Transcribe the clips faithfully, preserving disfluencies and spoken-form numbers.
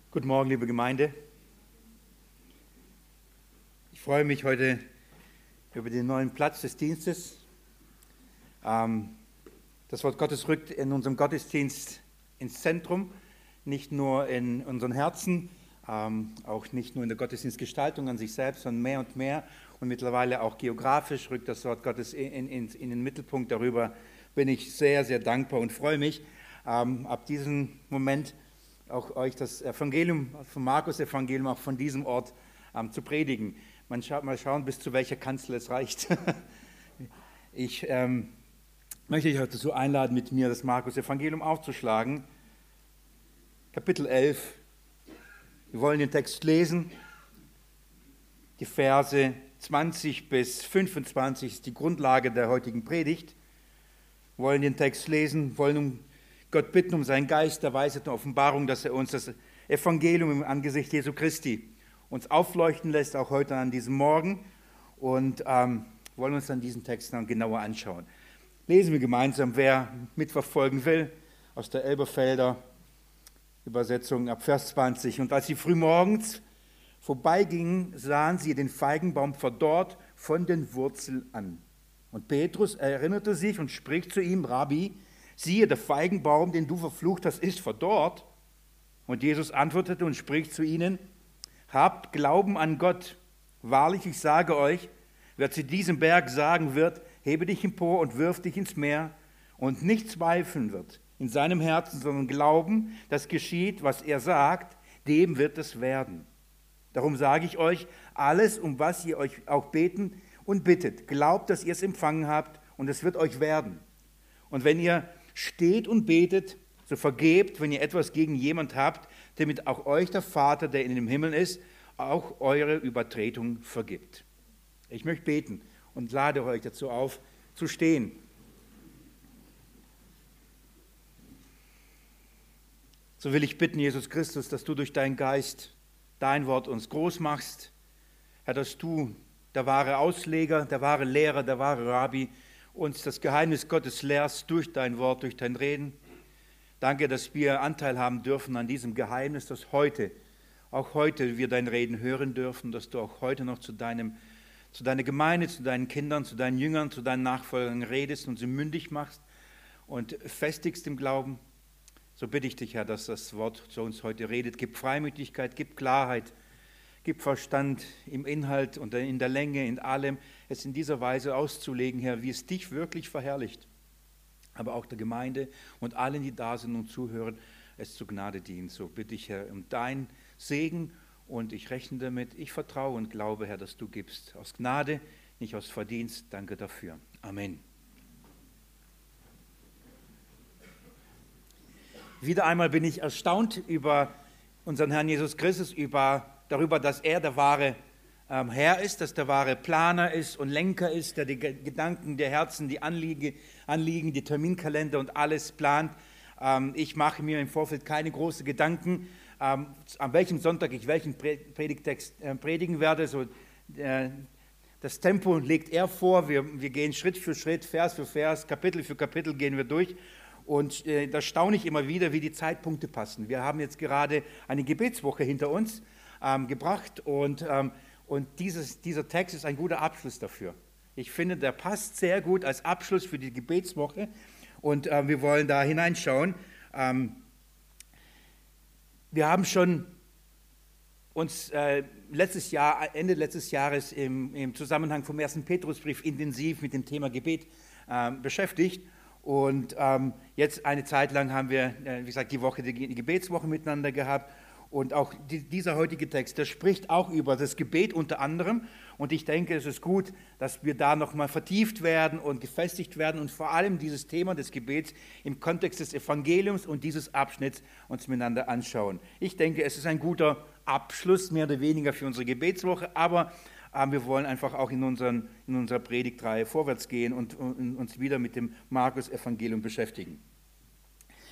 Guten Morgen, liebe Gemeinde. Ich freue mich heute über den neuen Platz des Dienstes. Ähm, das Wort Gottes rückt in unserem Gottesdienst ins Zentrum, nicht nur in unseren Herzen, ähm, auch nicht nur in der Gottesdienstgestaltung an sich selbst, sondern mehr und mehr und mittlerweile auch geografisch rückt das Wort Gottes in, in, in den Mittelpunkt. Darüber bin ich sehr, sehr dankbar und freue mich, ähm, ab diesem Moment auch euch das Evangelium vom Markus-Evangelium auch von diesem Ort ähm, zu predigen. Man schaut mal schauen, bis zu welcher Kanzel es reicht. Ich ähm, möchte euch heute dazu einladen, mit mir das Markus-Evangelium aufzuschlagen. Kapitel elf. Wir wollen den Text lesen. Die Verse zwanzig bis fünfundzwanzig ist die Grundlage der heutigen Predigt. Wir wollen den Text lesen, wollen um Gott bitten um seinen Geist der Weisheit und Offenbarung, dass er uns das Evangelium im Angesicht Jesu Christi uns aufleuchten lässt, auch heute an diesem Morgen. Und ähm, wollen uns dann diesen Text dann genauer anschauen. Lesen wir gemeinsam, wer mitverfolgen will, aus der Elberfelder Übersetzung ab Vers zwanzig. Und als sie frühmorgens vorbeigingen, sahen sie den Feigenbaum verdorrt von den Wurzeln an. Und Petrus erinnerte sich und spricht zu ihm: Rabbi, siehe, der Feigenbaum, den du verflucht hast, ist verdorrt. Und Jesus antwortete und spricht zu ihnen: Habt Glauben an Gott. Wahrlich, ich sage euch, wer zu diesem Berg sagen wird, hebe dich empor und wirf dich ins Meer, und nicht zweifeln wird in seinem Herzen, sondern glauben, dass geschieht, was er sagt, dem wird es werden. Darum sage ich euch, alles, um was ihr euch auch beten und bittet, glaubt, dass ihr es empfangen habt, und es wird euch werden. Und wenn ihr steht und betet, so vergebt, wenn ihr etwas gegen jemand habt, damit auch euch der Vater, der in den Himmeln ist, auch eure Übertretung vergibt. Ich möchte beten und lade euch dazu auf, zu stehen. So will ich bitten, Jesus Christus, dass du durch deinen Geist dein Wort uns groß machst. Herr, dass du, der wahre Ausleger, der wahre Lehrer, der wahre Rabbi, uns das Geheimnis Gottes lehrst durch dein Wort, durch dein Reden. Danke, dass wir Anteil haben dürfen an diesem Geheimnis, dass heute, auch heute wir dein Reden hören dürfen, dass du auch heute noch zu, deinem, zu deiner Gemeinde, zu deinen Kindern, zu deinen Jüngern, zu deinen Nachfolgern redest und sie mündig machst und festigst im Glauben. So bitte ich dich, Herr, dass das Wort zu uns heute redet. Gib Freimütigkeit, gib Klarheit, gib Verstand im Inhalt und in der Länge, in allem, es in dieser Weise auszulegen, Herr, wie es dich wirklich verherrlicht, aber auch der Gemeinde und allen, die da sind und zuhören, es zu Gnade dient. So bitte ich, Herr, um dein Segen, und ich rechne damit, ich vertraue und glaube, Herr, dass du gibst. Aus Gnade, nicht aus Verdienst. Danke dafür. Amen. Wieder einmal bin ich erstaunt über unseren Herrn Jesus Christus, über, darüber, dass er der wahre ähm, Herr ist, dass der wahre Planer ist und Lenker ist, der die Gedanken, die Herzen, die Anliege, Anliegen, die Terminkalender und alles plant. Ähm, ich mache mir im Vorfeld keine großen Gedanken, ähm, an welchem Sonntag ich welchen Predigtext äh, predigen werde. So, äh, das Tempo legt er vor, wir, wir gehen Schritt für Schritt, Vers für Vers, Kapitel für Kapitel gehen wir durch. Und äh, da staune ich immer wieder, wie die Zeitpunkte passen. Wir haben jetzt gerade eine Gebetswoche hinter uns ähm, gebracht und, ähm, und dieses, dieser Text ist ein guter Abschluss dafür. Ich finde, der passt sehr gut als Abschluss für die Gebetswoche und äh, wir wollen da hineinschauen. Ähm, wir haben schon uns äh, letztes Jahr, Ende letztes Jahres im, im Zusammenhang vom ersten Petrusbrief intensiv mit dem Thema Gebet äh, beschäftigt. Und ähm, jetzt eine Zeit lang haben wir, äh, wie gesagt, die Woche, die, die Gebetswoche miteinander gehabt. Und auch die, dieser heutige Text, der spricht auch über das Gebet unter anderem. Und ich denke, es ist gut, dass wir da nochmal vertieft werden und gefestigt werden und vor allem dieses Thema des Gebets im Kontext des Evangeliums und dieses Abschnitts uns miteinander anschauen. Ich denke, es ist ein guter Abschluss, mehr oder weniger, für unsere Gebetswoche, aber Aber wir wollen einfach auch in, unseren, in unserer Predigtreihe vorwärts gehen und, und uns wieder mit dem Markus-Evangelium beschäftigen.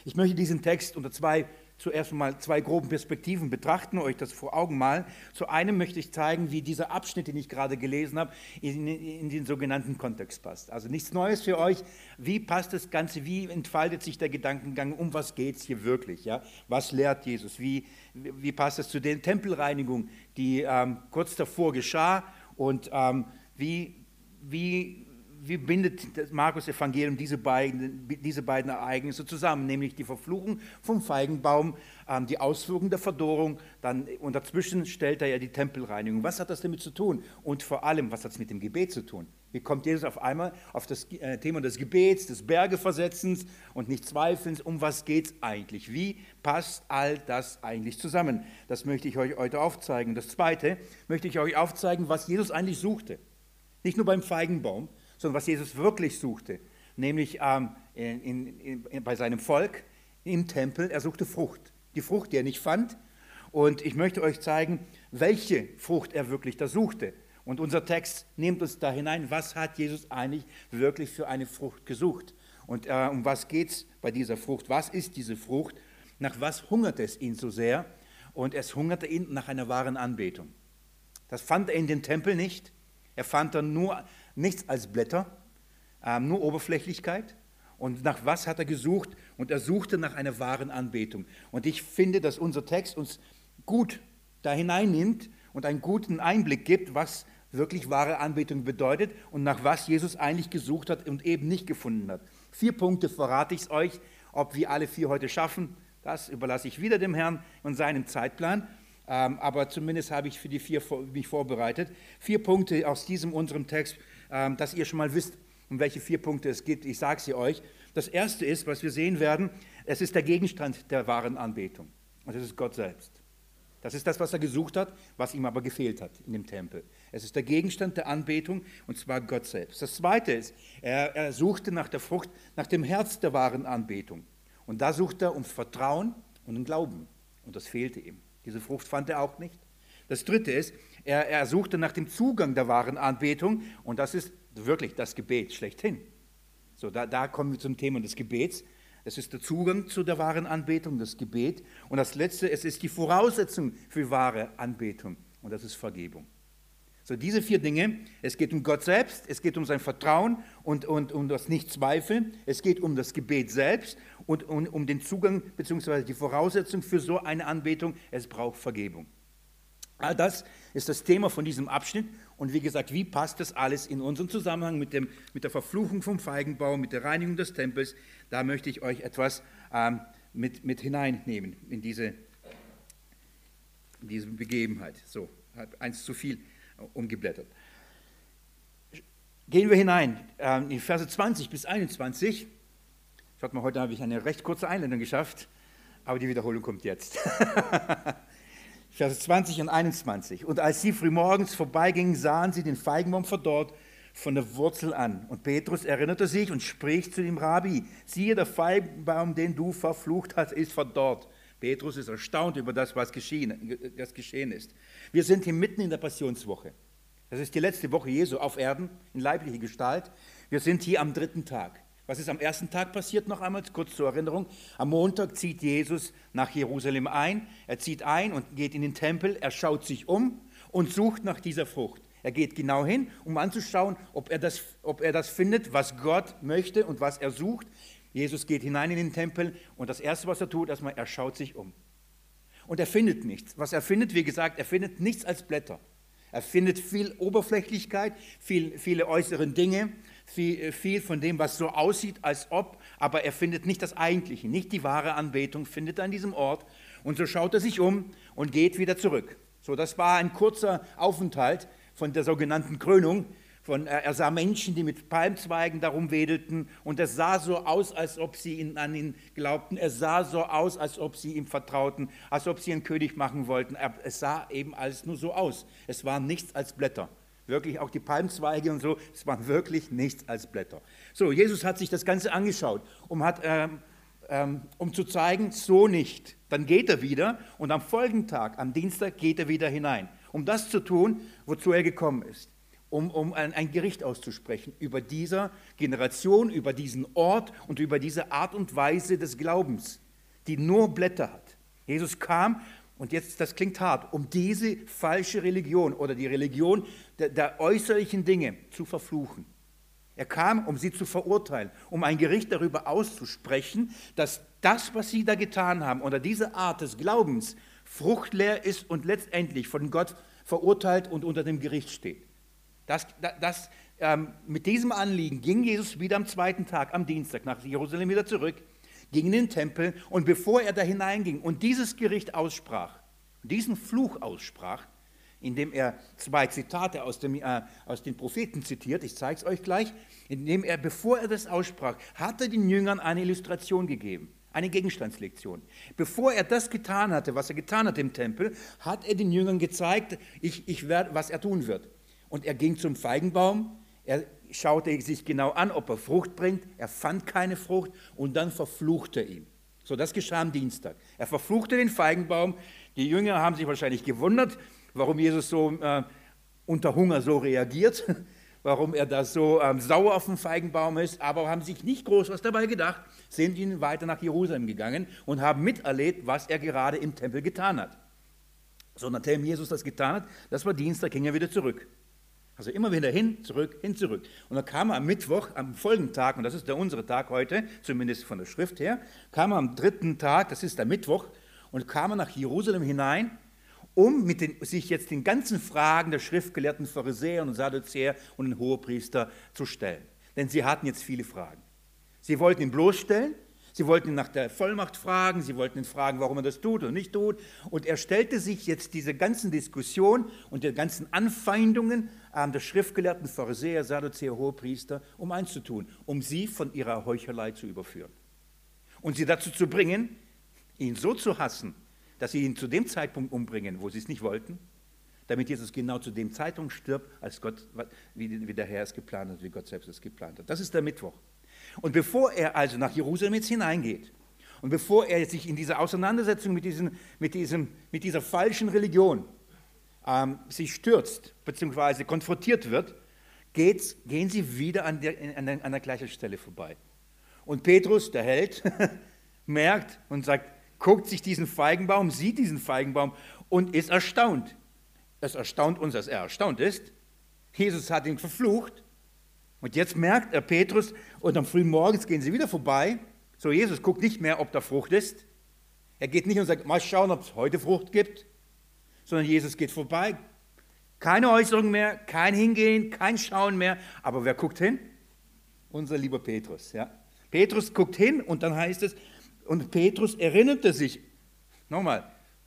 Ich möchte diesen Text unter zwei, zuerst mal zwei groben Perspektiven betrachten, euch das vor Augen malen. Zu einem möchte ich zeigen, wie dieser Abschnitt, den ich gerade gelesen habe, in, in den sogenannten Kontext passt. Also nichts Neues für euch. Wie passt das Ganze? Wie entfaltet sich der Gedankengang? Um was geht es hier wirklich? Ja? Was lehrt Jesus? Wie, wie passt es zu der Tempelreinigung, die ähm, kurz davor geschah? Und ähm, wie, wie Wie bindet das Markus-Evangelium diese beiden, diese beiden Ereignisse zusammen, nämlich die Verfluchung vom Feigenbaum, ähm, die Auswirkungen der Verdorrung, dann, und dazwischen stellt er ja die Tempelreinigung. Was hat das damit zu tun? Und vor allem, was hat es mit dem Gebet zu tun? Wie kommt Jesus auf einmal auf das äh, Thema des Gebets, des Bergeversetzens und nicht Zweifelns? Um was geht es eigentlich? Wie passt all das eigentlich zusammen? Das möchte ich euch heute aufzeigen. Das Zweite möchte ich euch aufzeigen, was Jesus eigentlich suchte. Nicht nur beim Feigenbaum, sondern was Jesus wirklich suchte, nämlich ähm, in, in, in, bei seinem Volk im Tempel. Er suchte Frucht, die Frucht, die er nicht fand. Und ich möchte euch zeigen, welche Frucht er wirklich da suchte. Und unser Text nimmt uns da hinein, was hat Jesus eigentlich wirklich für eine Frucht gesucht? Und äh, um was geht es bei dieser Frucht? Was ist diese Frucht? Nach was hungerte es ihn so sehr? Und es hungerte ihn nach einer wahren Anbetung. Das fand er in den Tempel nicht. Er fand dann nur nichts als Blätter, ähm, nur Oberflächlichkeit. Und nach was hat er gesucht? Und er suchte nach einer wahren Anbetung. Und ich finde, dass unser Text uns gut da hineinnimmt und einen guten Einblick gibt, was wirklich wahre Anbetung bedeutet und nach was Jesus eigentlich gesucht hat und eben nicht gefunden hat. Vier Punkte verrate ich euch. Ob wir alle vier heute schaffen, das überlasse ich wieder dem Herrn und seinem Zeitplan. Ähm, aber zumindest habe ich für die vier mich vorbereitet. Vier Punkte aus diesem unserem Text, ähm, dass ihr schon mal wisst, um welche vier Punkte es geht. Ich sage sie euch. Das erste ist, was wir sehen werden, es ist der Gegenstand der wahren Anbetung. Und das ist Gott selbst. Das ist das, was er gesucht hat, was ihm aber gefehlt hat in dem Tempel. Es ist der Gegenstand der Anbetung, und zwar Gott selbst. Das zweite ist, er, er suchte nach der Frucht, nach dem Herz der wahren Anbetung. Und da sucht er ums Vertrauen und den Glauben. Und das fehlte ihm. Diese Frucht fand er auch nicht. Das dritte ist, er, er suchte nach dem Zugang der wahren Anbetung, und das ist wirklich das Gebet schlechthin. So, da, da kommen wir zum Thema des Gebets. Es ist der Zugang zu der wahren Anbetung, das Gebet. Und das letzte, es ist die Voraussetzung für wahre Anbetung, und das ist Vergebung. So, diese vier Dinge, es geht um Gott selbst, es geht um sein Vertrauen und, und um das Nicht-Zweifeln, es geht um das Gebet selbst und, und um den Zugang bzw. die Voraussetzung für so eine Anbetung, es braucht Vergebung. All das ist das Thema von diesem Abschnitt, und wie gesagt, wie passt das alles in unseren Zusammenhang mit, dem, mit der Verfluchung vom Feigenbaum, mit der Reinigung des Tempels? Da möchte ich euch etwas ähm, mit, mit hineinnehmen in diese, in diese Begebenheit. So, eins zu viel umgeblättert. Gehen wir hinein ähm, in Verse zwanzig bis einundzwanzig. Schaut mal, heute habe ich eine recht kurze Einleitung geschafft, aber die Wiederholung kommt jetzt. Verse zwanzig und einundzwanzig. Und als sie frühmorgens vorbeigingen, sahen sie den Feigenbaum verdorrt von der Wurzel an. Und Petrus erinnerte sich und spricht zu dem Rabbi: Siehe, der Feigenbaum, den du verflucht hast, ist verdorrt. Petrus ist erstaunt über das, was geschehen, das geschehen ist. Wir sind hier mitten in der Passionswoche. Das ist die letzte Woche Jesu auf Erden in leiblicher Gestalt. Wir sind hier am dritten Tag. Was ist am ersten Tag passiert, noch einmal kurz zur Erinnerung? Am Montag zieht Jesus nach Jerusalem ein. Er zieht ein und geht in den Tempel. Er schaut sich um und sucht nach dieser Frucht. Er geht genau hin, um anzuschauen, ob er das, ob er das findet, was Gott möchte und was er sucht. Jesus geht hinein in den Tempel, und das Erste, was er tut, erstmal, er schaut sich um. Und er findet nichts. Was er findet, wie gesagt, er findet nichts als Blätter. Er findet viel Oberflächlichkeit, viel, viele äußere Dinge, viel, viel von dem, was so aussieht, als ob, aber er findet nicht das Eigentliche, nicht die wahre Anbetung, findet er an diesem Ort. Und so schaut er sich um und geht wieder zurück. So, das war ein kurzer Aufenthalt von der sogenannten Krönung. Von, er sah Menschen, die mit Palmzweigen darum wedelten, und es sah so aus, als ob sie ihn, an ihn glaubten. Es sah so aus, als ob sie ihm vertrauten, als ob sie ihn König machen wollten. Es sah eben alles nur so aus. Es war nichts als Blätter. Wirklich auch die Palmzweige und so, es waren wirklich nichts als Blätter. So, Jesus hat sich das Ganze angeschaut, um, hat, ähm, ähm, um zu zeigen, so nicht. Dann geht er wieder, und am folgenden Tag, am Dienstag, geht er wieder hinein, um das zu tun, wozu er gekommen ist. um, um ein, ein Gericht auszusprechen über diese Generation, über diesen Ort und über diese Art und Weise des Glaubens, die nur Blätter hat. Jesus kam, und jetzt, das klingt hart, um diese falsche Religion oder die Religion der, der äußerlichen Dinge zu verfluchen. Er kam, um sie zu verurteilen, um ein Gericht darüber auszusprechen, dass das, was sie da getan haben, oder diese Art des Glaubens, fruchtleer ist und letztendlich von Gott verurteilt und unter dem Gericht steht. Das, das, ähm, mit diesem Anliegen ging Jesus wieder am zweiten Tag, am Dienstag, nach Jerusalem wieder zurück, ging in den Tempel, und bevor er da hineinging und dieses Gericht aussprach, diesen Fluch aussprach, indem er zwei Zitate aus, dem, äh, aus den Propheten zitiert, ich zeige es euch gleich, indem er, bevor er das aussprach, hat er den Jüngern eine Illustration gegeben, eine Gegenstandslektion. Bevor er das getan hatte, was er getan hat im Tempel, hat er den Jüngern gezeigt, ich, ich werd, was er tun wird. Und er ging zum Feigenbaum, er schaute sich genau an, ob er Frucht bringt, er fand keine Frucht, und dann verfluchte er ihn. So, das geschah am Dienstag. Er verfluchte den Feigenbaum, die Jünger haben sich wahrscheinlich gewundert, warum Jesus so äh, unter Hunger so reagiert, warum er da so ähm, sauer auf den Feigenbaum ist, aber haben sich nicht groß was dabei gedacht, sind ihn weiter nach Jerusalem gegangen und haben miterlebt, was er gerade im Tempel getan hat. So, nachdem Jesus das getan hat, das war Dienstag, ging er wieder zurück. Also immer wieder hin, zurück, hin, zurück. Und dann kam er am Mittwoch, am folgenden Tag, und das ist der unsere Tag heute, zumindest von der Schrift her, kam er am dritten Tag, das ist der Mittwoch, und kam er nach Jerusalem hinein, um mit den, sich jetzt den ganzen Fragen der schriftgelehrten Pharisäer und Sadduzäer und den Hohepriester zu stellen. Denn sie hatten jetzt viele Fragen. Sie wollten ihn bloßstellen, sie wollten ihn nach der Vollmacht fragen, sie wollten ihn fragen, warum er das tut oder nicht tut. Und er stellte sich jetzt diese ganzen Diskussionen und die ganzen Anfeindungen äh, der schriftgelehrten Pharisäer, Sadduzäer, Hohepriester, um eins zu tun, um sie von ihrer Heuchelei zu überführen. Und sie dazu zu bringen, ihn so zu hassen, dass sie ihn zu dem Zeitpunkt umbringen, wo sie es nicht wollten, damit Jesus genau zu dem Zeitpunkt stirbt, als Gott, wie der Herr es geplant hat, wie Gott selbst es geplant hat. Das ist der Mittwoch. Und bevor er also nach Jerusalem jetzt hineingeht und bevor er sich in diese Auseinandersetzung mit, diesen, mit, diesem, mit dieser falschen Religion ähm, sich stürzt, beziehungsweise konfrontiert wird, geht's, gehen sie wieder an der, an, der, an der gleichen Stelle vorbei. Und Petrus, der Held, merkt und sagt, guckt sich diesen Feigenbaum, sieht diesen Feigenbaum und ist erstaunt. Es erstaunt uns, dass er erstaunt ist. Jesus hat ihn verflucht. Und jetzt merkt er Petrus, und am frühen Morgens gehen sie wieder vorbei. So, Jesus guckt nicht mehr, ob da Frucht ist. Er geht nicht und sagt, mal schauen, ob es heute Frucht gibt. Sondern Jesus geht vorbei. Keine Äußerung mehr, kein Hingehen, kein Schauen mehr. Aber wer guckt hin? Unser lieber Petrus. Ja. Petrus guckt hin, und dann heißt es, und Petrus erinnerte sich, nochmal,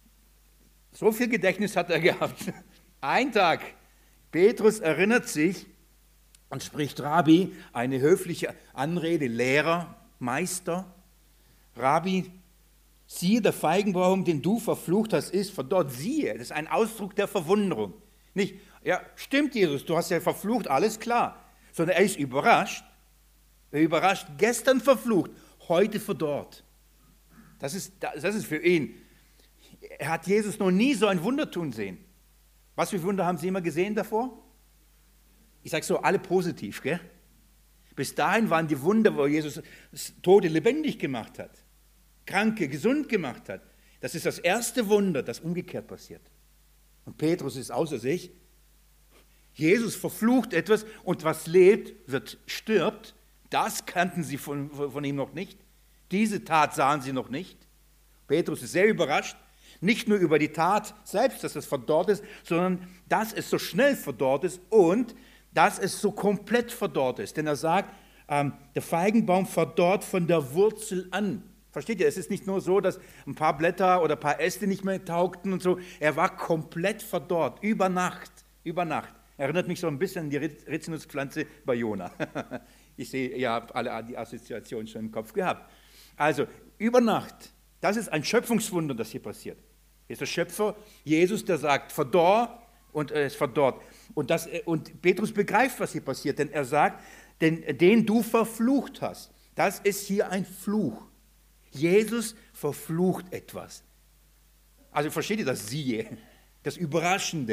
so viel Gedächtnis hat er gehabt. Ein Tag, Petrus erinnert sich und spricht Rabbi, eine höfliche Anrede, Lehrer, Meister. Rabbi, siehe, der Feigenbaum, den du verflucht hast, ist von dort, siehe, das ist ein Ausdruck der Verwunderung. Nicht, ja, stimmt Jesus, du hast ja verflucht, alles klar. Sondern er ist überrascht, er ist überrascht, gestern verflucht, heute verdorrt. Das ist, das ist für ihn. Er hat Jesus noch nie so ein Wunder tun sehen. Was für Wunder haben Sie immer gesehen davor? Ich sage so, alle positiv, gell? Bis dahin waren die Wunder, wo Jesus Tote lebendig gemacht hat, Kranke gesund gemacht hat. Das ist das erste Wunder, das umgekehrt passiert. Und Petrus ist außer sich. Jesus verflucht etwas, und was lebt, wird stirbt. Das kannten sie von, von ihm noch nicht. Diese Tat sahen sie noch nicht. Petrus ist sehr überrascht, nicht nur über die Tat selbst, dass es verdorrt ist, sondern dass es so schnell verdorrt ist und dass es so komplett verdorrt ist. Denn er sagt, ähm, der Feigenbaum verdorrt von der Wurzel an. Versteht ihr? Es ist nicht nur so, dass ein paar Blätter oder ein paar Äste nicht mehr taugten und so. Er war komplett verdorrt, über Nacht, über Nacht. Erinnert mich so ein bisschen an die Rizinuspflanze bei Jona. Ich sehe, ihr habt alle die Assoziation schon im Kopf gehabt. Also, über Nacht, das ist ein Schöpfungswunder, das hier passiert. Hier ist der Schöpfer, Jesus, der sagt, verdorr, und es verdorrt. Und, das, und Petrus begreift, was hier passiert, denn er sagt, denn, den du verflucht hast, das ist hier ein Fluch. Jesus verflucht etwas. Also versteht ihr das Siehe, das Überraschende,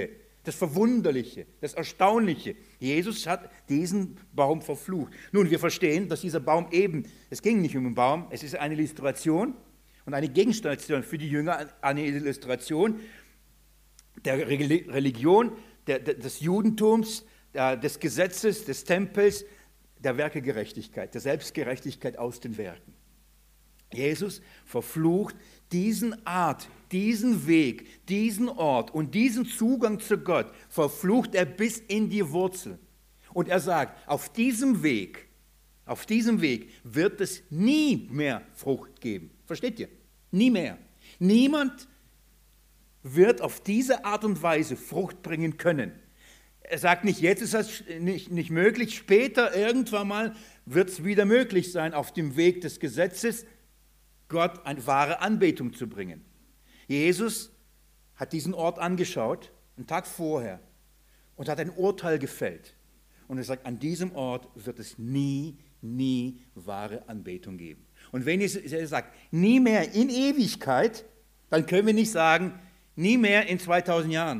das Verwunderliche, das Erstaunliche. Jesus hat diesen Baum verflucht. Nun, wir verstehen, dass dieser Baum eben, es ging nicht um den Baum, es ist eine Illustration und eine Gegenstation für die Jünger, eine Illustration der Religion, der, des Judentums, der, des Gesetzes, des Tempels, der Werkegerechtigkeit, der Selbstgerechtigkeit aus den Werken. Jesus verflucht diesen Art, diesen Weg, diesen Ort und diesen Zugang zu Gott, verflucht er bis in die Wurzel. Und er sagt, auf diesem Weg, auf diesem Weg wird es nie mehr Frucht geben. Versteht ihr? Nie mehr. Niemand wird auf diese Art und Weise Frucht bringen können. Er sagt nicht, jetzt ist das nicht, nicht möglich, später irgendwann mal wird es wieder möglich sein, auf dem Weg des Gesetzes Gott eine wahre Anbetung zu bringen. Jesus hat diesen Ort angeschaut, einen Tag vorher, und hat ein Urteil gefällt. Und er sagt, an diesem Ort wird es nie, nie wahre Anbetung geben. Und wenn er sagt, nie mehr in Ewigkeit, dann können wir nicht sagen, nie mehr in zweitausend Jahren.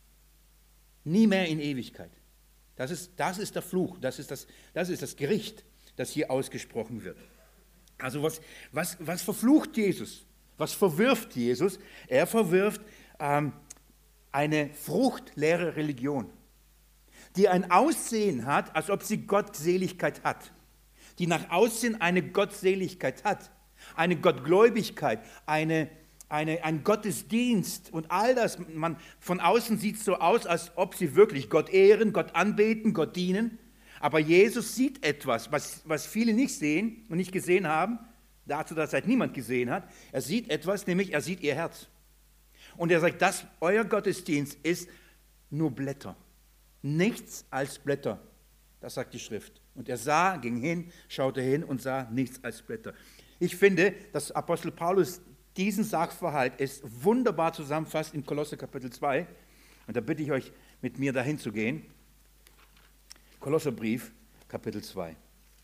Nie mehr in Ewigkeit. Das ist, das ist der Fluch, das ist das, das ist das Gericht, das hier ausgesprochen wird. Also was, was, was verflucht Jesus? Was verwirft Jesus? Er verwirft ähm, eine fruchtleere Religion, die ein Aussehen hat, als ob sie Gottseligkeit hat, die nach Aussehen eine Gottseligkeit hat, eine Gottgläubigkeit, eine, eine, ein Gottesdienst und all das. Man, von außen sieht es so aus, als ob sie wirklich Gott ehren, Gott anbeten, Gott dienen. Aber Jesus sieht etwas, was, was viele nicht sehen und nicht gesehen haben, dazu, dass halt niemand gesehen hat. Er sieht etwas, nämlich er sieht ihr Herz. Und er sagt, das, euer Gottesdienst ist nur Blätter. Nichts als Blätter. Das sagt die Schrift. Und er sah, ging hin, schaute hin und sah nichts als Blätter. Ich finde, dass Apostel Paulus diesen Sachverhalt ist wunderbar zusammenfasst in Kolosser Kapitel zwei. Und da bitte ich euch, mit mir dahin zu gehen. Kolosserbrief, Kapitel zwei.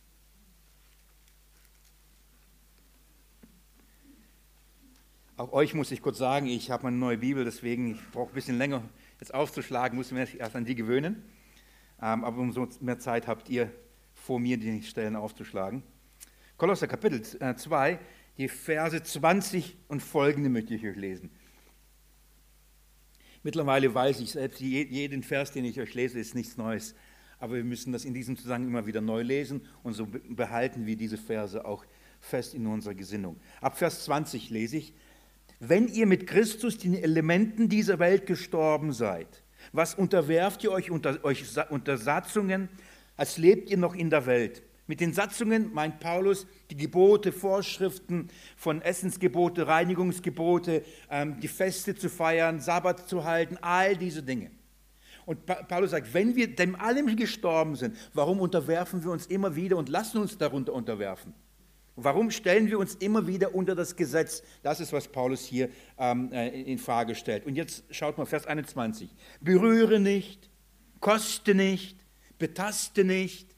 Auch euch muss ich kurz sagen, ich habe eine neue Bibel, deswegen ich brauche ein bisschen länger jetzt aufzuschlagen, muss mir erst an die gewöhnen. Ähm, aber umso mehr Zeit habt ihr, vor mir die Stellen aufzuschlagen. Kolosser Kapitel zwei, die Verse zwanzig und folgende möchte ich euch lesen. Mittlerweile weiß ich selbst, jeden Vers, den ich euch lese, ist nichts Neues. Aber wir müssen das in diesem Zusammenhang immer wieder neu lesen und so behalten wir diese Verse auch fest in unserer Gesinnung. Ab Vers zwanzig lese ich, wenn ihr mit Christus den Elementen dieser Welt gestorben seid, was unterwerft ihr euch unter, euch unter Satzungen, als lebt ihr noch in der Welt? Mit den Satzungen meint Paulus die Gebote, Vorschriften von Essensgebote, Reinigungsgebote, ähm, die Feste zu feiern, Sabbat zu halten, all diese Dinge. Und Paulus sagt, wenn wir dem allem gestorben sind, warum unterwerfen wir uns immer wieder und lassen uns darunter unterwerfen? Warum stellen wir uns immer wieder unter das Gesetz? Das ist, was Paulus hier ähm, in Frage stellt. Und jetzt schaut mal Vers einundzwanzig. Berühre nicht, koste nicht, betaste nicht.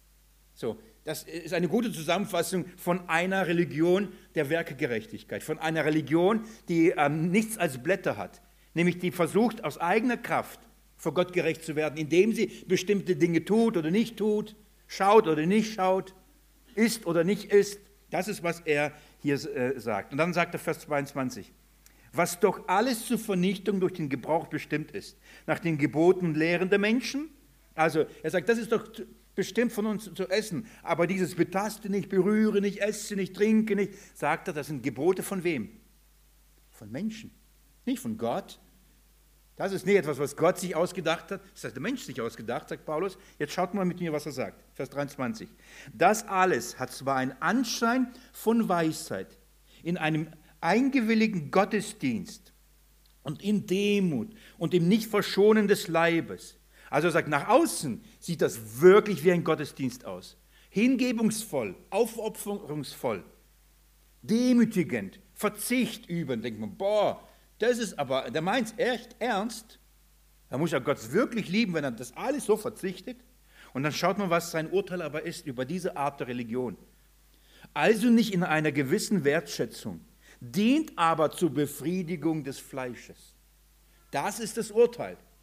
So, das ist eine gute Zusammenfassung von einer Religion der Werkegerechtigkeit, von einer Religion, die ähm, nichts als Blätter hat, nämlich die versucht, aus eigener Kraft vor Gott gerecht zu werden, indem sie bestimmte Dinge tut oder nicht tut, schaut oder nicht schaut, ist oder nicht ist. Das ist, was er hier äh, sagt. Und dann sagt er Vers zweiundzwanzig, was doch alles zur Vernichtung durch den Gebrauch bestimmt ist, nach den Geboten und Lehren der Menschen. Also er sagt, das ist doch bestimmt von uns zu essen, aber dieses betaste nicht, berühre nicht, esse nicht, trinke nicht, sagt er, das sind Gebote von wem? Von Menschen, nicht von Gott. Das ist nicht etwas, was Gott sich ausgedacht hat, das hat der Mensch sich ausgedacht, sagt Paulus. Jetzt schaut mal mit mir, was er sagt. Vers dreiundzwanzig. Das alles hat zwar einen Anschein von Weisheit in einem eingewilligten Gottesdienst und in Demut und im Nichtverschonen des Leibes. Also er sagt, nach außen sieht das wirklich wie ein Gottesdienst aus. Hingebungsvoll, aufopferungsvoll, demütigend, Verzicht üben. Denkt man, boah, das ist aber, der meint es echt ernst. Er muss ja Gott wirklich lieben, wenn er das alles so verzichtet. Und dann schaut man, was sein Urteil aber ist über diese Art der Religion. Also nicht in einer gewissen Wertschätzung, dient aber zur Befriedigung des Fleisches. Das ist das Urteil.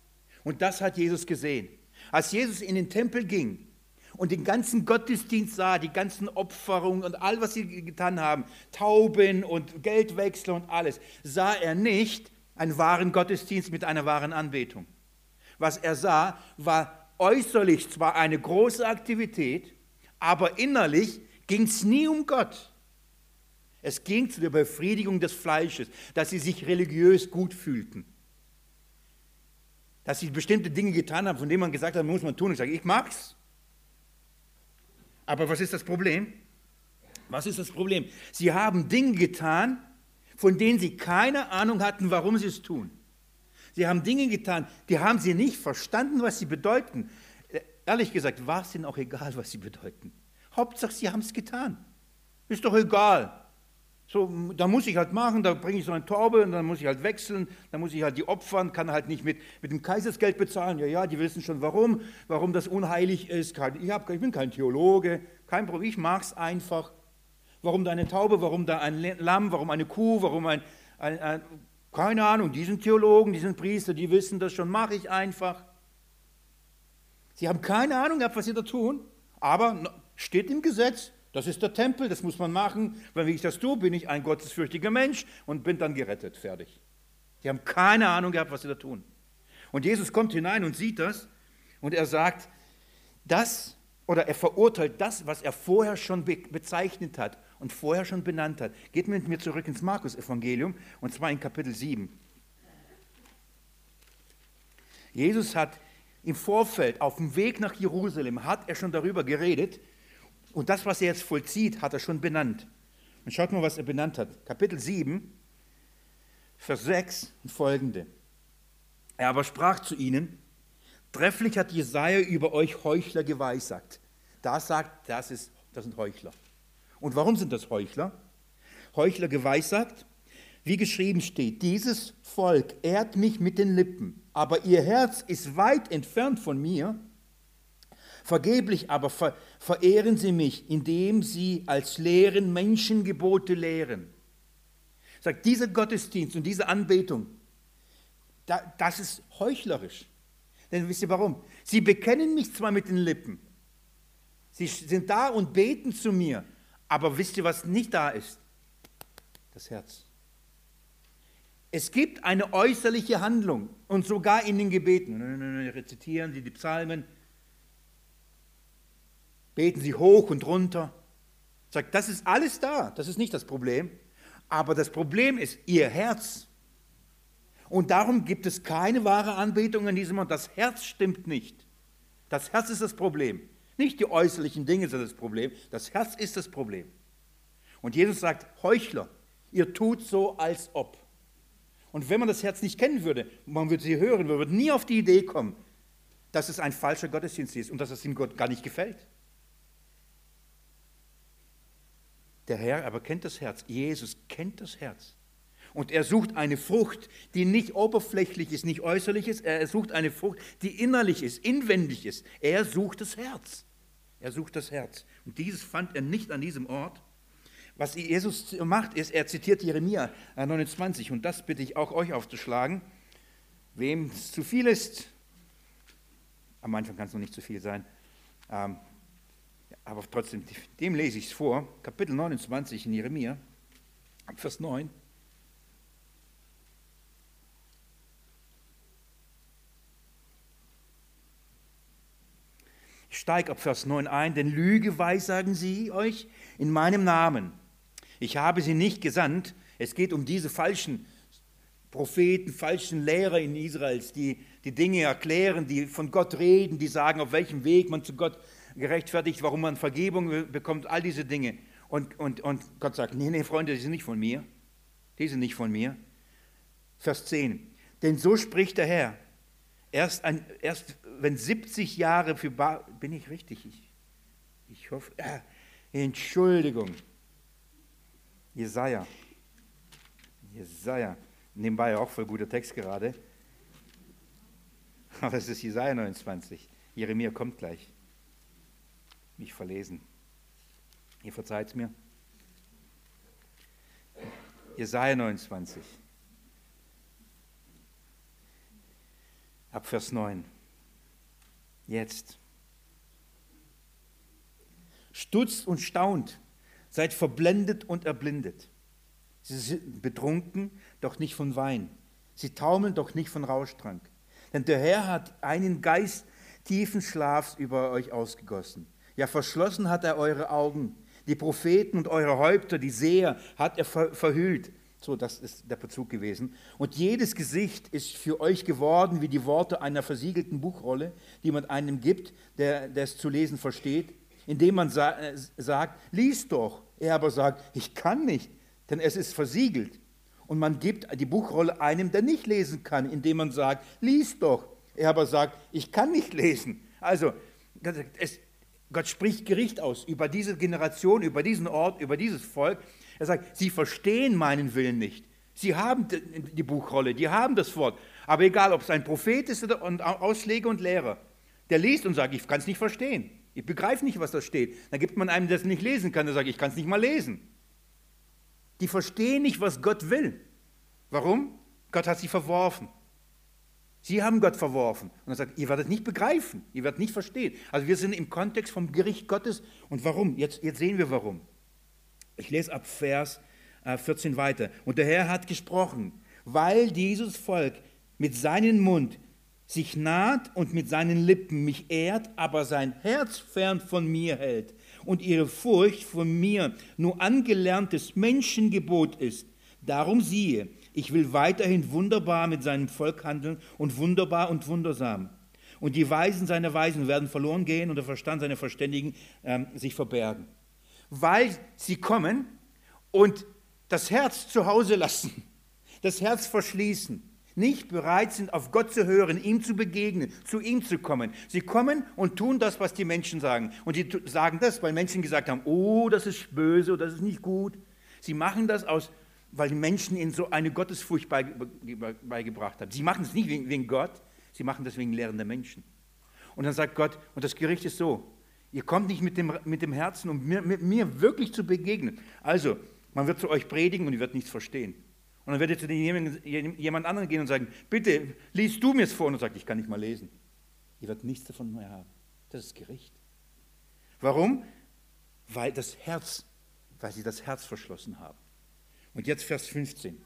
Und das hat Jesus gesehen. Als Jesus in den Tempel ging und den ganzen Gottesdienst sah, die ganzen Opferungen und all, was sie getan haben, Tauben und Geldwechsel und alles, sah er nicht einen wahren Gottesdienst mit einer wahren Anbetung. Was er sah, war äußerlich zwar eine große Aktivität, aber innerlich ging es nie um Gott. Es ging zu der Befriedigung des Fleisches, dass sie sich religiös gut fühlten. Dass sie bestimmte Dinge getan haben, von denen man gesagt hat, muss man tun. Ich sage, ich mag's. Aber was ist das Problem? Was ist das Problem? Sie haben Dinge getan, von denen sie keine Ahnung hatten, warum sie es tun. Sie haben Dinge getan, die haben sie nicht verstanden, was sie bedeuten. Ehrlich gesagt, war es ihnen auch egal, was sie bedeuten. Hauptsache, sie haben es getan. Ist doch egal. So, da muss ich halt machen, da bringe ich so eine Taube und dann muss ich halt wechseln, dann muss ich halt die opfern, kann halt nicht mit, mit dem Kaisersgeld bezahlen. Ja, ja, die wissen schon warum, warum das unheilig ist. Ich, hab, ich bin kein Theologe, kein Problem, ich mache es einfach. Warum da eine Taube, warum da ein Lamm, warum eine Kuh, warum ein, ein, ein keine Ahnung, die sind Theologen, die sind Priester, die wissen das schon, mache ich einfach. Sie haben keine Ahnung gehabt, was sie da tun, aber steht im Gesetz, das ist der Tempel, das muss man machen. Wenn ich das tue, bin ich ein gottesfürchtiger Mensch und bin dann gerettet, fertig. Sie haben keine Ahnung gehabt, was sie da tun. Und Jesus kommt hinein und sieht das und er sagt, das, oder er verurteilt das, was er vorher schon be- bezeichnet hat und vorher schon benannt hat. Geht mit mir zurück ins Markus-Evangelium und zwar in Kapitel sieben. Jesus hat im Vorfeld, auf dem Weg nach Jerusalem, hat er schon darüber geredet. Und das, was er jetzt vollzieht, hat er schon benannt. Und schaut mal, was er benannt hat. Kapitel sieben, Vers sechs und folgende. Er aber sprach zu ihnen, trefflich hat Jesaja über euch Heuchler geweissagt. Da sagt, das, ist, das sind Heuchler. Und warum sind das Heuchler? Heuchler geweissagt, wie geschrieben steht, dieses Volk ehrt mich mit den Lippen, aber ihr Herz ist weit entfernt von mir. Vergeblich aber ver- verehren sie mich, indem sie als Lehren Menschengebote lehren. Sagt, dieser Gottesdienst und diese Anbetung, da, das ist heuchlerisch. Denn wisst ihr warum? Sie bekennen mich zwar mit den Lippen, sie sind da und beten zu mir, aber wisst ihr, was nicht da ist? Das Herz. Es gibt eine äußerliche Handlung und sogar in den Gebeten. Rezitieren sie die Psalmen, beten sie hoch und runter. Sagt, das ist alles da, das ist nicht das Problem. Aber das Problem ist ihr Herz. Und darum gibt es keine wahre Anbetung in diesem Ort. Das Herz stimmt nicht. Das Herz ist das Problem. Nicht die äußerlichen Dinge sind das Problem, das Herz ist das Problem. Und Jesus sagt, Heuchler, ihr tut so, als ob. Und wenn man das Herz nicht kennen würde, man würde sie hören, man würde nie auf die Idee kommen, dass es ein falscher Gottesdienst ist und dass es ihm Gott gar nicht gefällt. Der Herr aber kennt das Herz. Jesus kennt das Herz. Und er sucht eine Frucht, die nicht oberflächlich ist, nicht äußerlich ist. Er sucht eine Frucht, die innerlich ist, inwendig ist. Er sucht das Herz. Er sucht das Herz. Und dieses fand er nicht an diesem Ort. Was Jesus macht, ist, er zitiert Jeremia neunundzwanzig. Und das bitte ich auch euch aufzuschlagen. Wem es zu viel ist, am Anfang kann es noch nicht zu viel sein, ähm, aber trotzdem, dem lese ich es vor, Kapitel neunundzwanzig in Jeremia, Vers neun. Ich steige ab Vers neun ein, denn Lüge weissagen sie euch in meinem Namen. Ich habe sie nicht gesandt. Es geht um diese falschen Propheten, falschen Lehrer in Israels, die die Dinge erklären, die von Gott reden, die sagen, auf welchem Weg man zu Gott gerechtfertigt, warum man Vergebung bekommt, all diese Dinge. Und, und, und Gott sagt, nee, nee, Freunde, die sind nicht von mir. Die sind nicht von mir. Vers zehn. Denn so spricht der Herr. Erst, ein, erst wenn siebzig Jahre für Ba... Bin ich richtig? Ich, ich hoffe... Äh, Entschuldigung. Jesaja. Jesaja. Nebenbei auch voll guter Text gerade. Aber es ist Jesaja neunundzwanzig. Jeremia kommt gleich. Mich verlesen. Ihr verzeiht es mir. Jesaja neunundzwanzig. ab Vers neun. Jetzt. Stutzt und staunt, seid verblendet und erblindet. Sie sind betrunken, doch nicht von Wein. Sie taumeln, doch nicht von Rauschtrank. Denn der Herr hat einen Geist tiefen Schlafs über euch ausgegossen. Ja, verschlossen hat er eure Augen. Die Propheten und eure Häupter, die Seher, hat er ver- verhüllt. So, das ist der Bezug gewesen. Und jedes Gesicht ist für euch geworden wie die Worte einer versiegelten Buchrolle, die man einem gibt, der, der es zu lesen versteht, indem man sa- äh, sagt, lies doch. Er aber sagt, ich kann nicht, denn es ist versiegelt. Und man gibt die Buchrolle einem, der nicht lesen kann, indem man sagt, lies doch. Er aber sagt, ich kann nicht lesen. Also, es, Gott spricht Gericht aus über diese Generation, über diesen Ort, über dieses Volk. Er sagt, sie verstehen meinen Willen nicht. Sie haben die Buchrolle, die haben das Wort. Aber egal, ob es ein Prophet ist oder ein Ausleger und Lehrer, der liest und sagt, ich kann es nicht verstehen. Ich begreife nicht, was da steht. Dann gibt man einem, der es nicht lesen kann, der sagt, ich kann es nicht mal lesen. Die verstehen nicht, was Gott will. Warum? Gott hat sie verworfen. Sie haben Gott verworfen. Und er sagt, ihr werdet nicht begreifen, ihr werdet nicht verstehen. Also wir sind im Kontext vom Gericht Gottes. Und warum? Jetzt, jetzt sehen wir warum. Ich lese ab Vers vierzehn weiter. Und der Herr hat gesprochen, weil dieses Volk mit seinem Mund sich naht und mit seinen Lippen mich ehrt, aber sein Herz fern von mir hält und ihre Furcht von mir nur angelerntes Menschengebot ist. Darum siehe, ich will weiterhin wunderbar mit seinem Volk handeln und wunderbar und wundersam. Und die Weisen seiner Weisen werden verloren gehen und der Verstand seiner Verständigen ähm, sich verbergen. Weil sie kommen und das Herz zu Hause lassen, das Herz verschließen, nicht bereit sind, auf Gott zu hören, ihm zu begegnen, zu ihm zu kommen. Sie kommen und tun das, was die Menschen sagen. Und die sagen das, weil Menschen gesagt haben, oh, das ist böse oder das ist nicht gut. Sie machen das aus, weil die Menschen ihnen so eine Gottesfurcht beigebracht haben. Sie machen es nicht wegen Gott, sie machen das wegen Lehren der Menschen. Und dann sagt Gott, und das Gericht ist so, ihr kommt nicht mit dem, mit dem Herzen, um mir, mit mir wirklich zu begegnen. Also, man wird zu euch predigen und ihr werdet nichts verstehen. Und dann werdet ihr zu jemand anderen gehen und sagen, bitte, liest du mir es vor. Und er sagt, ich kann nicht mal lesen. Ihr werdet nichts davon mehr haben. Das ist Gericht. Warum? Weil das Herz, weil sie das Herz verschlossen haben. Und jetzt Vers fünfzehn.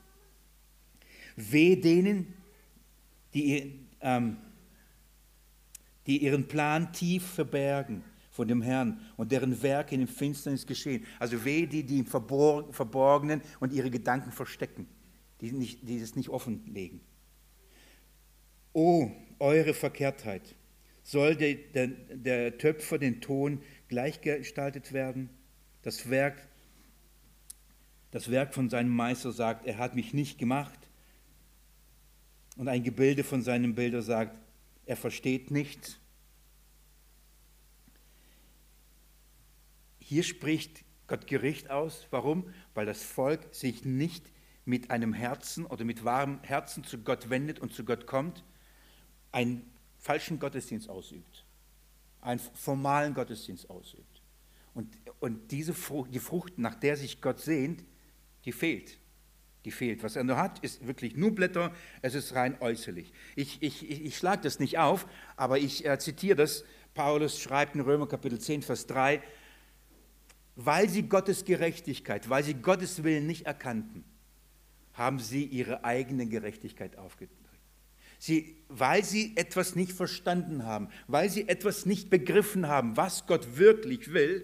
Weh denen, die, ähm, die ihren Plan tief verbergen von dem Herrn und deren Werke in der Finsternis geschehen. Also weh die, die im Verborgenen und ihre Gedanken verstecken, die, nicht, die es nicht offenlegen. O, eure Verkehrtheit! Soll der, der, der Töpfer den Ton gleichgestaltet werden? Das Werk, das Werk von seinem Meister sagt, er hat mich nicht gemacht. Und ein Gebilde von seinem Bilder sagt, er versteht nichts. Hier spricht Gott Gericht aus. Warum? Weil das Volk sich nicht mit einem Herzen oder mit wahrem Herzen zu Gott wendet und zu Gott kommt, einen falschen Gottesdienst ausübt, einen formalen Gottesdienst ausübt. Und, und diese Frucht, die Frucht, nach der sich Gott sehnt, die fehlt. Die fehlt. Was er nur hat, ist wirklich nur Blätter, es ist rein äußerlich. Ich, ich, ich, ich schlage das nicht auf, aber ich äh, zitiere das. Paulus schreibt in Römer Kapitel zehn, Vers drei, weil sie Gottes Gerechtigkeit, weil sie Gottes Willen nicht erkannten, haben sie ihre eigene Gerechtigkeit aufgedrückt. Sie, weil sie etwas nicht verstanden haben, weil sie etwas nicht begriffen haben, was Gott wirklich will,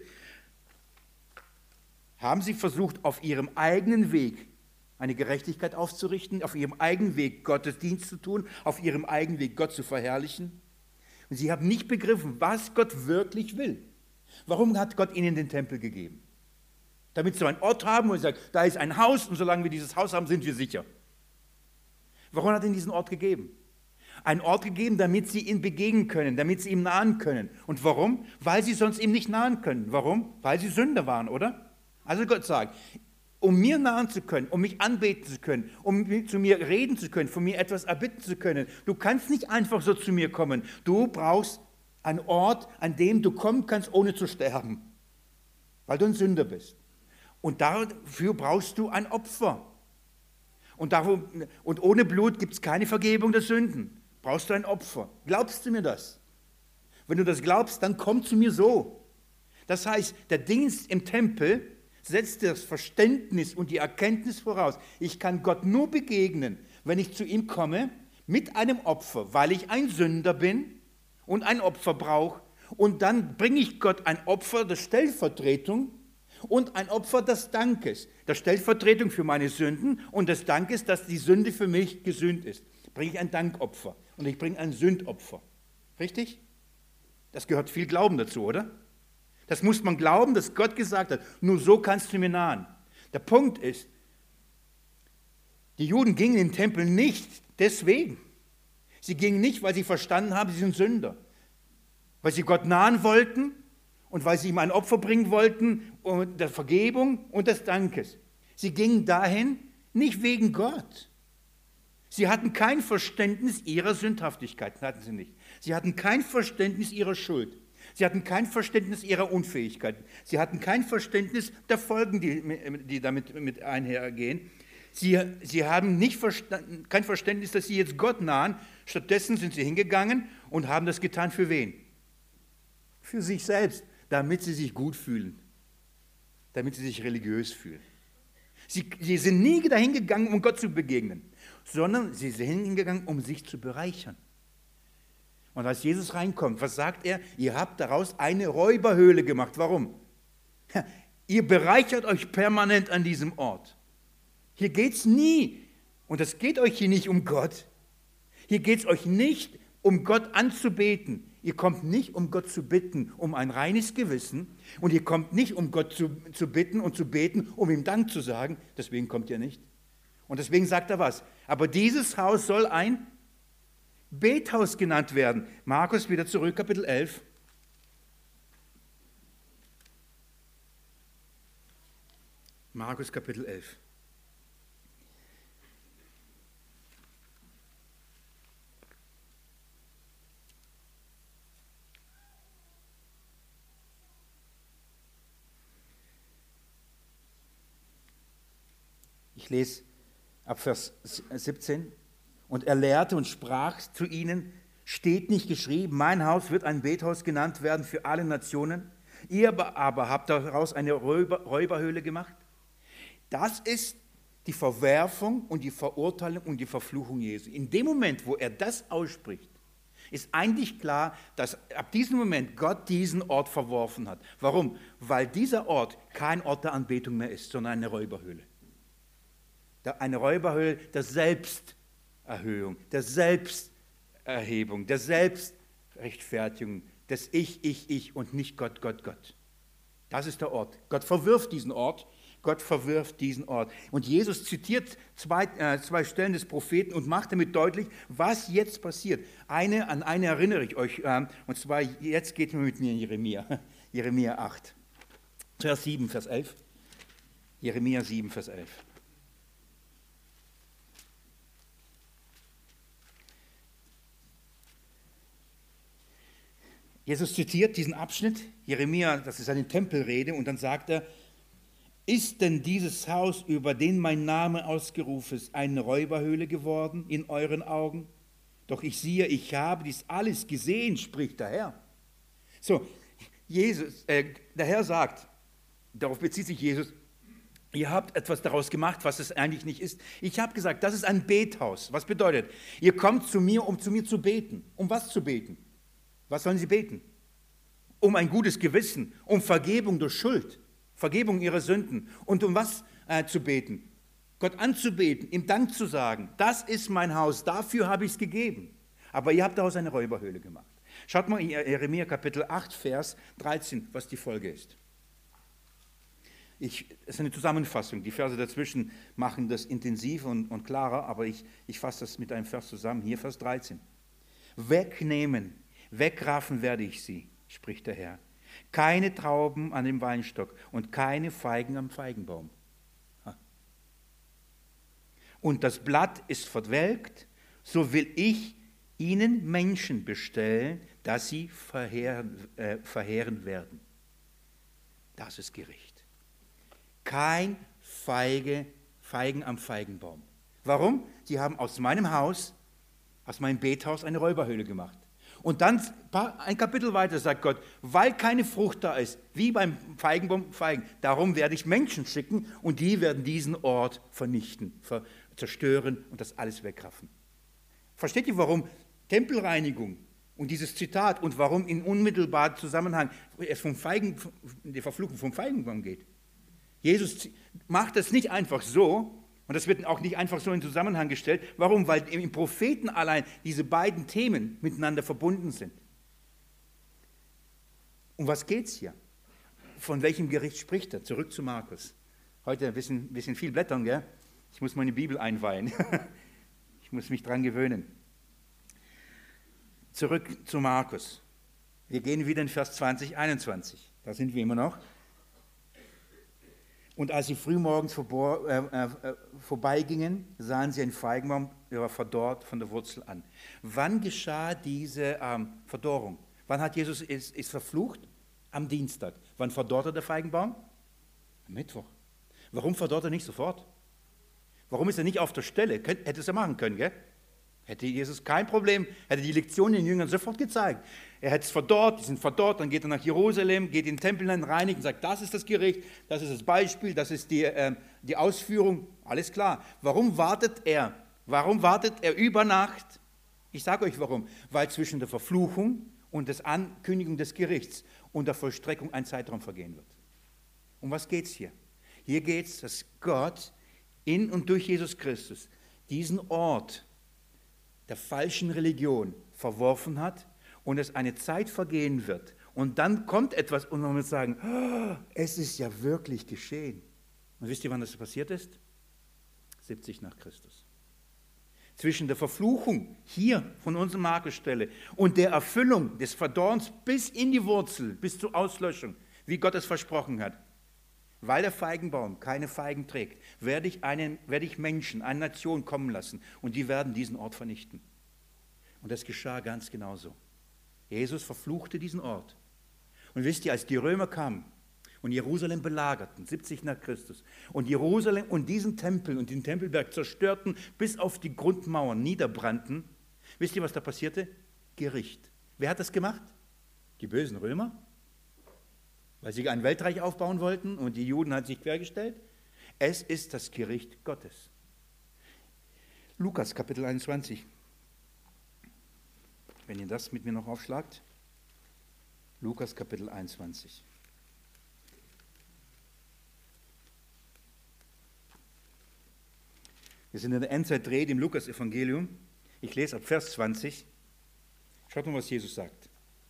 haben sie versucht, auf ihrem eigenen Weg eine Gerechtigkeit aufzurichten, auf ihrem eigenen Weg Gottesdienst zu tun, auf ihrem eigenen Weg Gott zu verherrlichen. Und sie haben nicht begriffen, was Gott wirklich will. Warum hat Gott ihnen den Tempel gegeben? Damit sie einen Ort haben, wo sie sagen, da ist ein Haus und solange wir dieses Haus haben, sind wir sicher. Warum hat er ihnen diesen Ort gegeben? Einen Ort gegeben, damit sie ihm begegnen können, damit sie ihm nahen können. Und warum? Weil sie sonst ihm nicht nahen können. Warum? Weil sie Sünder waren, oder? Also Gott sagt, um mir nahen zu können, um mich anbeten zu können, um zu mir reden zu können, von mir etwas erbitten zu können, du kannst nicht einfach so zu mir kommen. Du brauchst einen Ort, an dem du kommen kannst, ohne zu sterben, weil du ein Sünder bist. Und dafür brauchst du ein Opfer. Und, darum, und ohne Blut gibt es keine Vergebung der Sünden. brauchst du ein Opfer. Glaubst du mir das? Wenn du das glaubst, dann komm zu mir so. Das heißt, der Dienst im Tempel setzt das Verständnis und die Erkenntnis voraus. Ich kann Gott nur begegnen, wenn ich zu ihm komme mit einem Opfer, weil ich ein Sünder bin und ein Opfer brauche. Und dann bringe ich Gott ein Opfer der Stellvertretung und ein Opfer des Dankes. Der Stellvertretung für meine Sünden und des Dankes, dass die Sünde für mich gesühnt ist. Bringe ich ein Dankopfer und ich bringe ein Sündopfer. Richtig? Das gehört viel Glauben dazu, oder? Das muss man glauben, dass Gott gesagt hat, nur so kannst du mir nahen. Der Punkt ist, die Juden gingen in den Tempel nicht deswegen. Sie gingen nicht, weil sie verstanden haben, sie sind Sünder. Weil sie Gott nahen wollten und weil sie ihm ein Opfer bringen wollten, und der Vergebung und des Dankes. Sie gingen dahin nicht wegen Gott. Sie hatten kein Verständnis ihrer Sündhaftigkeit, hatten sie nicht. Sie hatten kein Verständnis ihrer Schuld. Sie hatten kein Verständnis ihrer Unfähigkeit. Sie hatten kein Verständnis der Folgen, die, die damit mit einhergehen. Sie, sie haben nicht verstanden, kein Verständnis, dass sie jetzt Gott nahen. Stattdessen sind sie hingegangen und haben das getan für wen? Für sich selbst, damit sie sich gut fühlen, damit sie sich religiös fühlen. Sie, sie sind nie dahin gegangen, um Gott zu begegnen, sondern sie sind hingegangen, um sich zu bereichern. Und als Jesus reinkommt, was sagt er? Ihr habt daraus eine Räuberhöhle gemacht. Warum? Ihr bereichert euch permanent an diesem Ort. Hier geht es nie, und es geht euch hier nicht um Gott. Hier geht es euch nicht um Gott anzubeten. Ihr kommt nicht, um Gott zu bitten, um ein reines Gewissen. Und ihr kommt nicht, um Gott zu, zu bitten und zu beten, um ihm Dank zu sagen. Deswegen kommt ihr nicht. Und deswegen sagt er was. Aber dieses Haus soll ein Bethaus genannt werden. Markus, wieder zurück, Kapitel elf. Markus, Kapitel elf. Ich lese ab Vers siebzehn. Und er lehrte und sprach zu ihnen, steht nicht geschrieben, mein Haus wird ein Bethaus genannt werden für alle Nationen. Ihr aber habt daraus eine Räuber, Räuberhöhle gemacht. Das ist die Verwerfung und die Verurteilung und die Verfluchung Jesu. In dem Moment, wo er das ausspricht, ist eigentlich klar, dass ab diesem Moment Gott diesen Ort verworfen hat. Warum? Weil dieser Ort kein Ort der Anbetung mehr ist, sondern eine Räuberhöhle. Eine Räuberhöhle der Selbsterhöhung, der Selbsterhebung, der Selbstrechtfertigung, des Ich, Ich, Ich und nicht Gott, Gott, Gott. Das ist der Ort. Gott verwirft diesen Ort. Gott verwirft diesen Ort. Und Jesus zitiert zwei, äh, zwei Stellen des Propheten und macht damit deutlich, was jetzt passiert. Eine, an eine erinnere ich euch, äh, und zwar jetzt geht mit mir in Jeremia, Jeremia acht. Vers sieben, Vers elf. Jeremia sieben, Vers elf. Jesus zitiert diesen Abschnitt, Jeremia, das ist eine Tempelrede, und dann sagt er, ist denn dieses Haus, über den mein Name ausgerufen ist, eine Räuberhöhle geworden in euren Augen? Doch ich siehe, ich habe dies alles gesehen, spricht der Herr. So, Jesus, äh, der Herr sagt, darauf bezieht sich Jesus, ihr habt etwas daraus gemacht, was es eigentlich nicht ist. Ich habe gesagt, das ist ein Bethaus. Was bedeutet? Ihr kommt zu mir, um zu mir zu beten. Um was zu beten? Was sollen sie beten? Um ein gutes Gewissen, um Vergebung durch Schuld, Vergebung ihrer Sünden. Und um was äh, zu beten? Gott anzubeten, ihm Dank zu sagen. Das ist mein Haus, dafür habe ich es gegeben. Aber ihr habt daraus eine Räuberhöhle gemacht. Schaut mal in Jeremia Kapitel acht, Vers dreizehn, was die Folge ist. Ich, es ist eine Zusammenfassung. Die Verse dazwischen machen das intensiver und, und klarer, aber ich, ich fasse das mit einem Vers zusammen. Hier Vers dreizehn. Wegnehmen. Wegraffen werde ich sie, spricht der Herr. Keine Trauben an dem Weinstock und keine Feigen am Feigenbaum. Und das Blatt ist verwelkt, so will ich ihnen Menschen bestellen, dass sie verheeren, äh, verheeren werden. Das ist Gericht. Kein Feige, Feigen am Feigenbaum. Warum? Sie haben aus meinem Haus aus meinem Bethaus eine Räuberhöhle gemacht. Und dann ein Kapitel weiter sagt Gott, weil keine Frucht da ist, wie beim Feigenbaum Feigen, darum werde ich Menschen schicken und die werden diesen Ort vernichten, ver zerstören und das alles wegraffen. Versteht ihr, warum Tempelreinigung und dieses Zitat und warum in unmittelbarem Zusammenhang es vom Feigen, die Verfluchung vom Feigenbaum geht? Jesus macht das nicht einfach so, und das wird auch nicht einfach so in Zusammenhang gestellt. Warum? Weil im Propheten allein diese beiden Themen miteinander verbunden sind. Um was geht es hier? Von welchem Gericht spricht er? Zurück zu Markus. Heute ein bisschen, bisschen viel blättern, gell? Ich muss meine Bibel einweihen. Ich muss mich dran gewöhnen. Zurück zu Markus. Wir gehen wieder in Vers zwanzig, einundzwanzig. Da sind wir immer noch. Und als sie frühmorgens vorbei, äh, äh, vorbeigingen, sahen sie einen Feigenbaum, der war verdorrt von der Wurzel an. Wann geschah diese ähm, Verdorrung? Wann hat Jesus ist, ist verflucht? Am Dienstag. Wann verdorrte der Feigenbaum? Am Mittwoch. Warum verdorrt er nicht sofort? Warum ist er nicht auf der Stelle? Könnt, hätte es er machen können, gell? Hätte Jesus kein Problem, hätte die Lektion den Jüngern sofort gezeigt. Er hätte es verdorrt, die sind verdorrt, dann geht er nach Jerusalem, geht in den Tempel hinein, reinigt und sagt, das ist das Gericht, das ist das Beispiel, das ist die, äh, die Ausführung, alles klar. Warum wartet er? Warum wartet er über Nacht? Ich sage euch warum. Weil zwischen der Verfluchung und der Ankündigung des Gerichts und der Vollstreckung ein Zeitraum vergehen wird. Um was geht es hier? Hier geht es, dass Gott in und durch Jesus Christus diesen Ort der falschen Religion verworfen hat und es eine Zeit vergehen wird. Und dann kommt etwas und man muss sagen, oh, es ist ja wirklich geschehen. Und wisst ihr, wann das passiert ist? siebzig nach Christus. Zwischen der Verfluchung hier von unserer Markusstelle und der Erfüllung des Verdorrens bis in die Wurzel, bis zur Auslöschung, wie Gott es versprochen hat. Weil der Feigenbaum keine Feigen trägt, werde ich, einen, werde ich Menschen, eine Nation kommen lassen und die werden diesen Ort vernichten. Und das geschah ganz genauso. Jesus verfluchte diesen Ort. Und wisst ihr, als die Römer kamen und Jerusalem belagerten, siebzig nach Christus, und Jerusalem und diesen Tempel und den Tempelberg zerstörten, bis auf die Grundmauern niederbrannten, wisst ihr, was da passierte? Gericht. Wer hat das gemacht? Die bösen Römer? Weil sie ein Weltreich aufbauen wollten und die Juden haben sich quergestellt. Es ist das Gericht Gottes. Lukas Kapitel einundzwanzig. Wenn ihr das mit mir noch aufschlagt. Lukas Kapitel einundzwanzig. Wir sind in der Endzeit-Dreh im Lukas-Evangelium. Ich lese ab Vers zwanzig. Schaut mal, was Jesus sagt.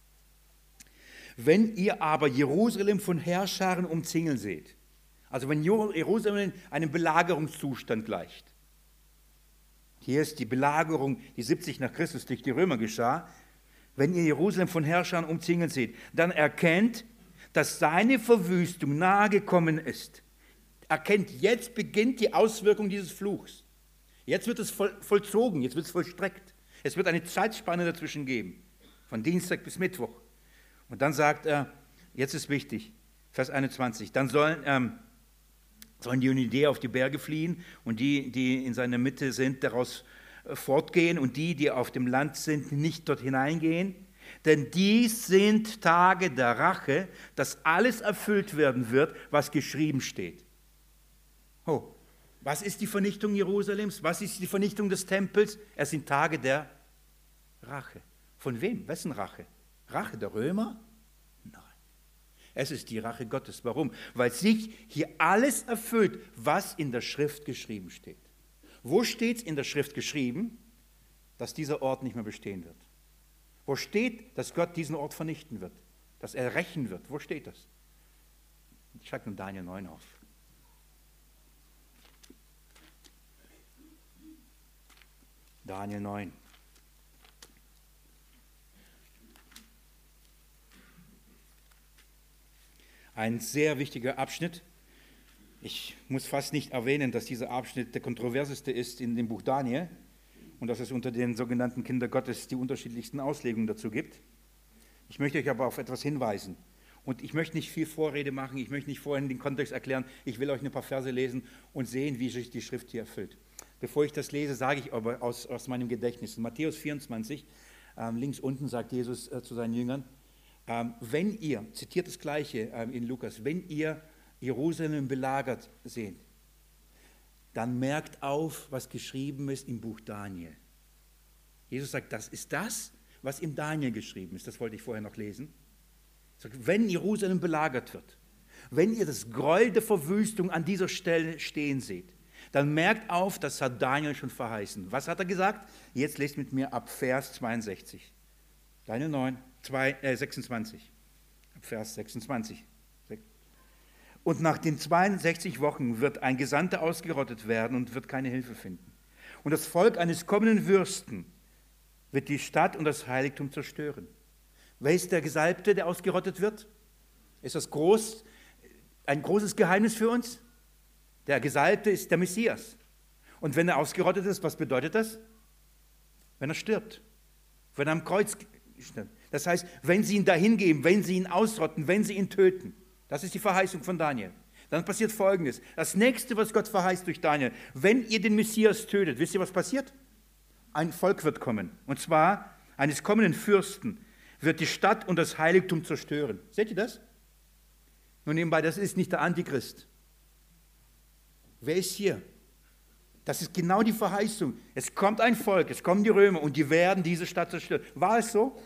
Wenn ihr aber Jerusalem von Heerscharen umzingeln seht, also wenn Jerusalem einem Belagerungszustand gleicht, hier ist die Belagerung, die siebzig nach Christus durch die Römer geschah, wenn ihr Jerusalem von Heerscharen umzingeln seht, dann erkennt, dass seine Verwüstung nahe gekommen ist. Erkennt, jetzt beginnt die Auswirkung dieses Fluchs. Jetzt wird es voll, vollzogen, jetzt wird es vollstreckt. Es wird eine Zeitspanne dazwischen geben, von Dienstag bis Mittwoch. Und dann sagt er, jetzt ist wichtig, Vers einundzwanzig, dann sollen, ähm, sollen die Judäer auf die Berge fliehen und die, die in seiner Mitte sind, daraus äh, fortgehen und die, die auf dem Land sind, nicht dort hineingehen. Denn dies sind Tage der Rache, dass alles erfüllt werden wird, was geschrieben steht. Oh, was ist die Vernichtung Jerusalems? Was ist die Vernichtung des Tempels? Es sind Tage der Rache. Von wem? Wessen Rache? Rache der Römer? Nein. Es ist die Rache Gottes. Warum? Weil sich hier alles erfüllt, was in der Schrift geschrieben steht. Wo steht es in der Schrift geschrieben, dass dieser Ort nicht mehr bestehen wird? Wo steht, dass Gott diesen Ort vernichten wird? Dass er rächen wird? Wo steht das? Ich schlage nun Daniel neun auf. Daniel neun. Ein sehr wichtiger Abschnitt. Ich muss fast nicht erwähnen, dass dieser Abschnitt der kontroverseste ist in dem Buch Daniel und dass es unter den sogenannten Kindern Gottes die unterschiedlichsten Auslegungen dazu gibt. Ich möchte euch aber auf etwas hinweisen. Und ich möchte nicht viel Vorrede machen, ich möchte nicht vorhin den Kontext erklären, ich will euch ein paar Verse lesen und sehen, wie sich die Schrift hier erfüllt. Bevor ich das lese, sage ich aber aus, aus meinem Gedächtnis. In Matthäus vierundzwanzig, ähm, links unten sagt Jesus äh, zu seinen Jüngern, ähm, wenn ihr, zitiert das Gleiche ähm, in Lukas, wenn ihr Jerusalem belagert seht, dann merkt auf, was geschrieben ist im Buch Daniel. Jesus sagt, das ist das, was im Daniel geschrieben ist. Das wollte ich vorher noch lesen. Er sagt, wenn Jerusalem belagert wird, wenn ihr das Gräuel der Verwüstung an dieser Stelle stehen seht, dann merkt auf, das hat Daniel schon verheißen. Was hat er gesagt? Jetzt lest mit mir ab Vers zweiundsechzig. Daniel neun, zwei, äh, sechsundzwanzig. Ab Vers sechsundzwanzig. Und nach den zweiundsechzig Wochen wird ein Gesandter ausgerottet werden und wird keine Hilfe finden. Und das Volk eines kommenden Fürsten wird die Stadt und das Heiligtum zerstören. Wer ist der Gesalbte, der ausgerottet wird? Ist das groß, ein großes Geheimnis für uns? Der Gesalbte ist der Messias. Und wenn er ausgerottet ist, was bedeutet das? Wenn er stirbt. Wenn er am Kreuz stirbt. Das heißt, wenn sie ihn dahin geben, wenn sie ihn ausrotten, wenn sie ihn töten. Das ist die Verheißung von Daniel. Dann passiert Folgendes. Das nächste, was Gott verheißt durch Daniel, wenn ihr den Messias tötet, wisst ihr, was passiert? Ein Volk wird kommen. Und zwar eines kommenden Fürsten wird die Stadt und das Heiligtum zerstören. Seht ihr das? Nun nebenbei, das ist nicht der Antichrist. Wer ist hier? Das ist genau die Verheißung. Es kommt ein Volk, es kommen die Römer und die werden diese Stadt zerstören. War es so?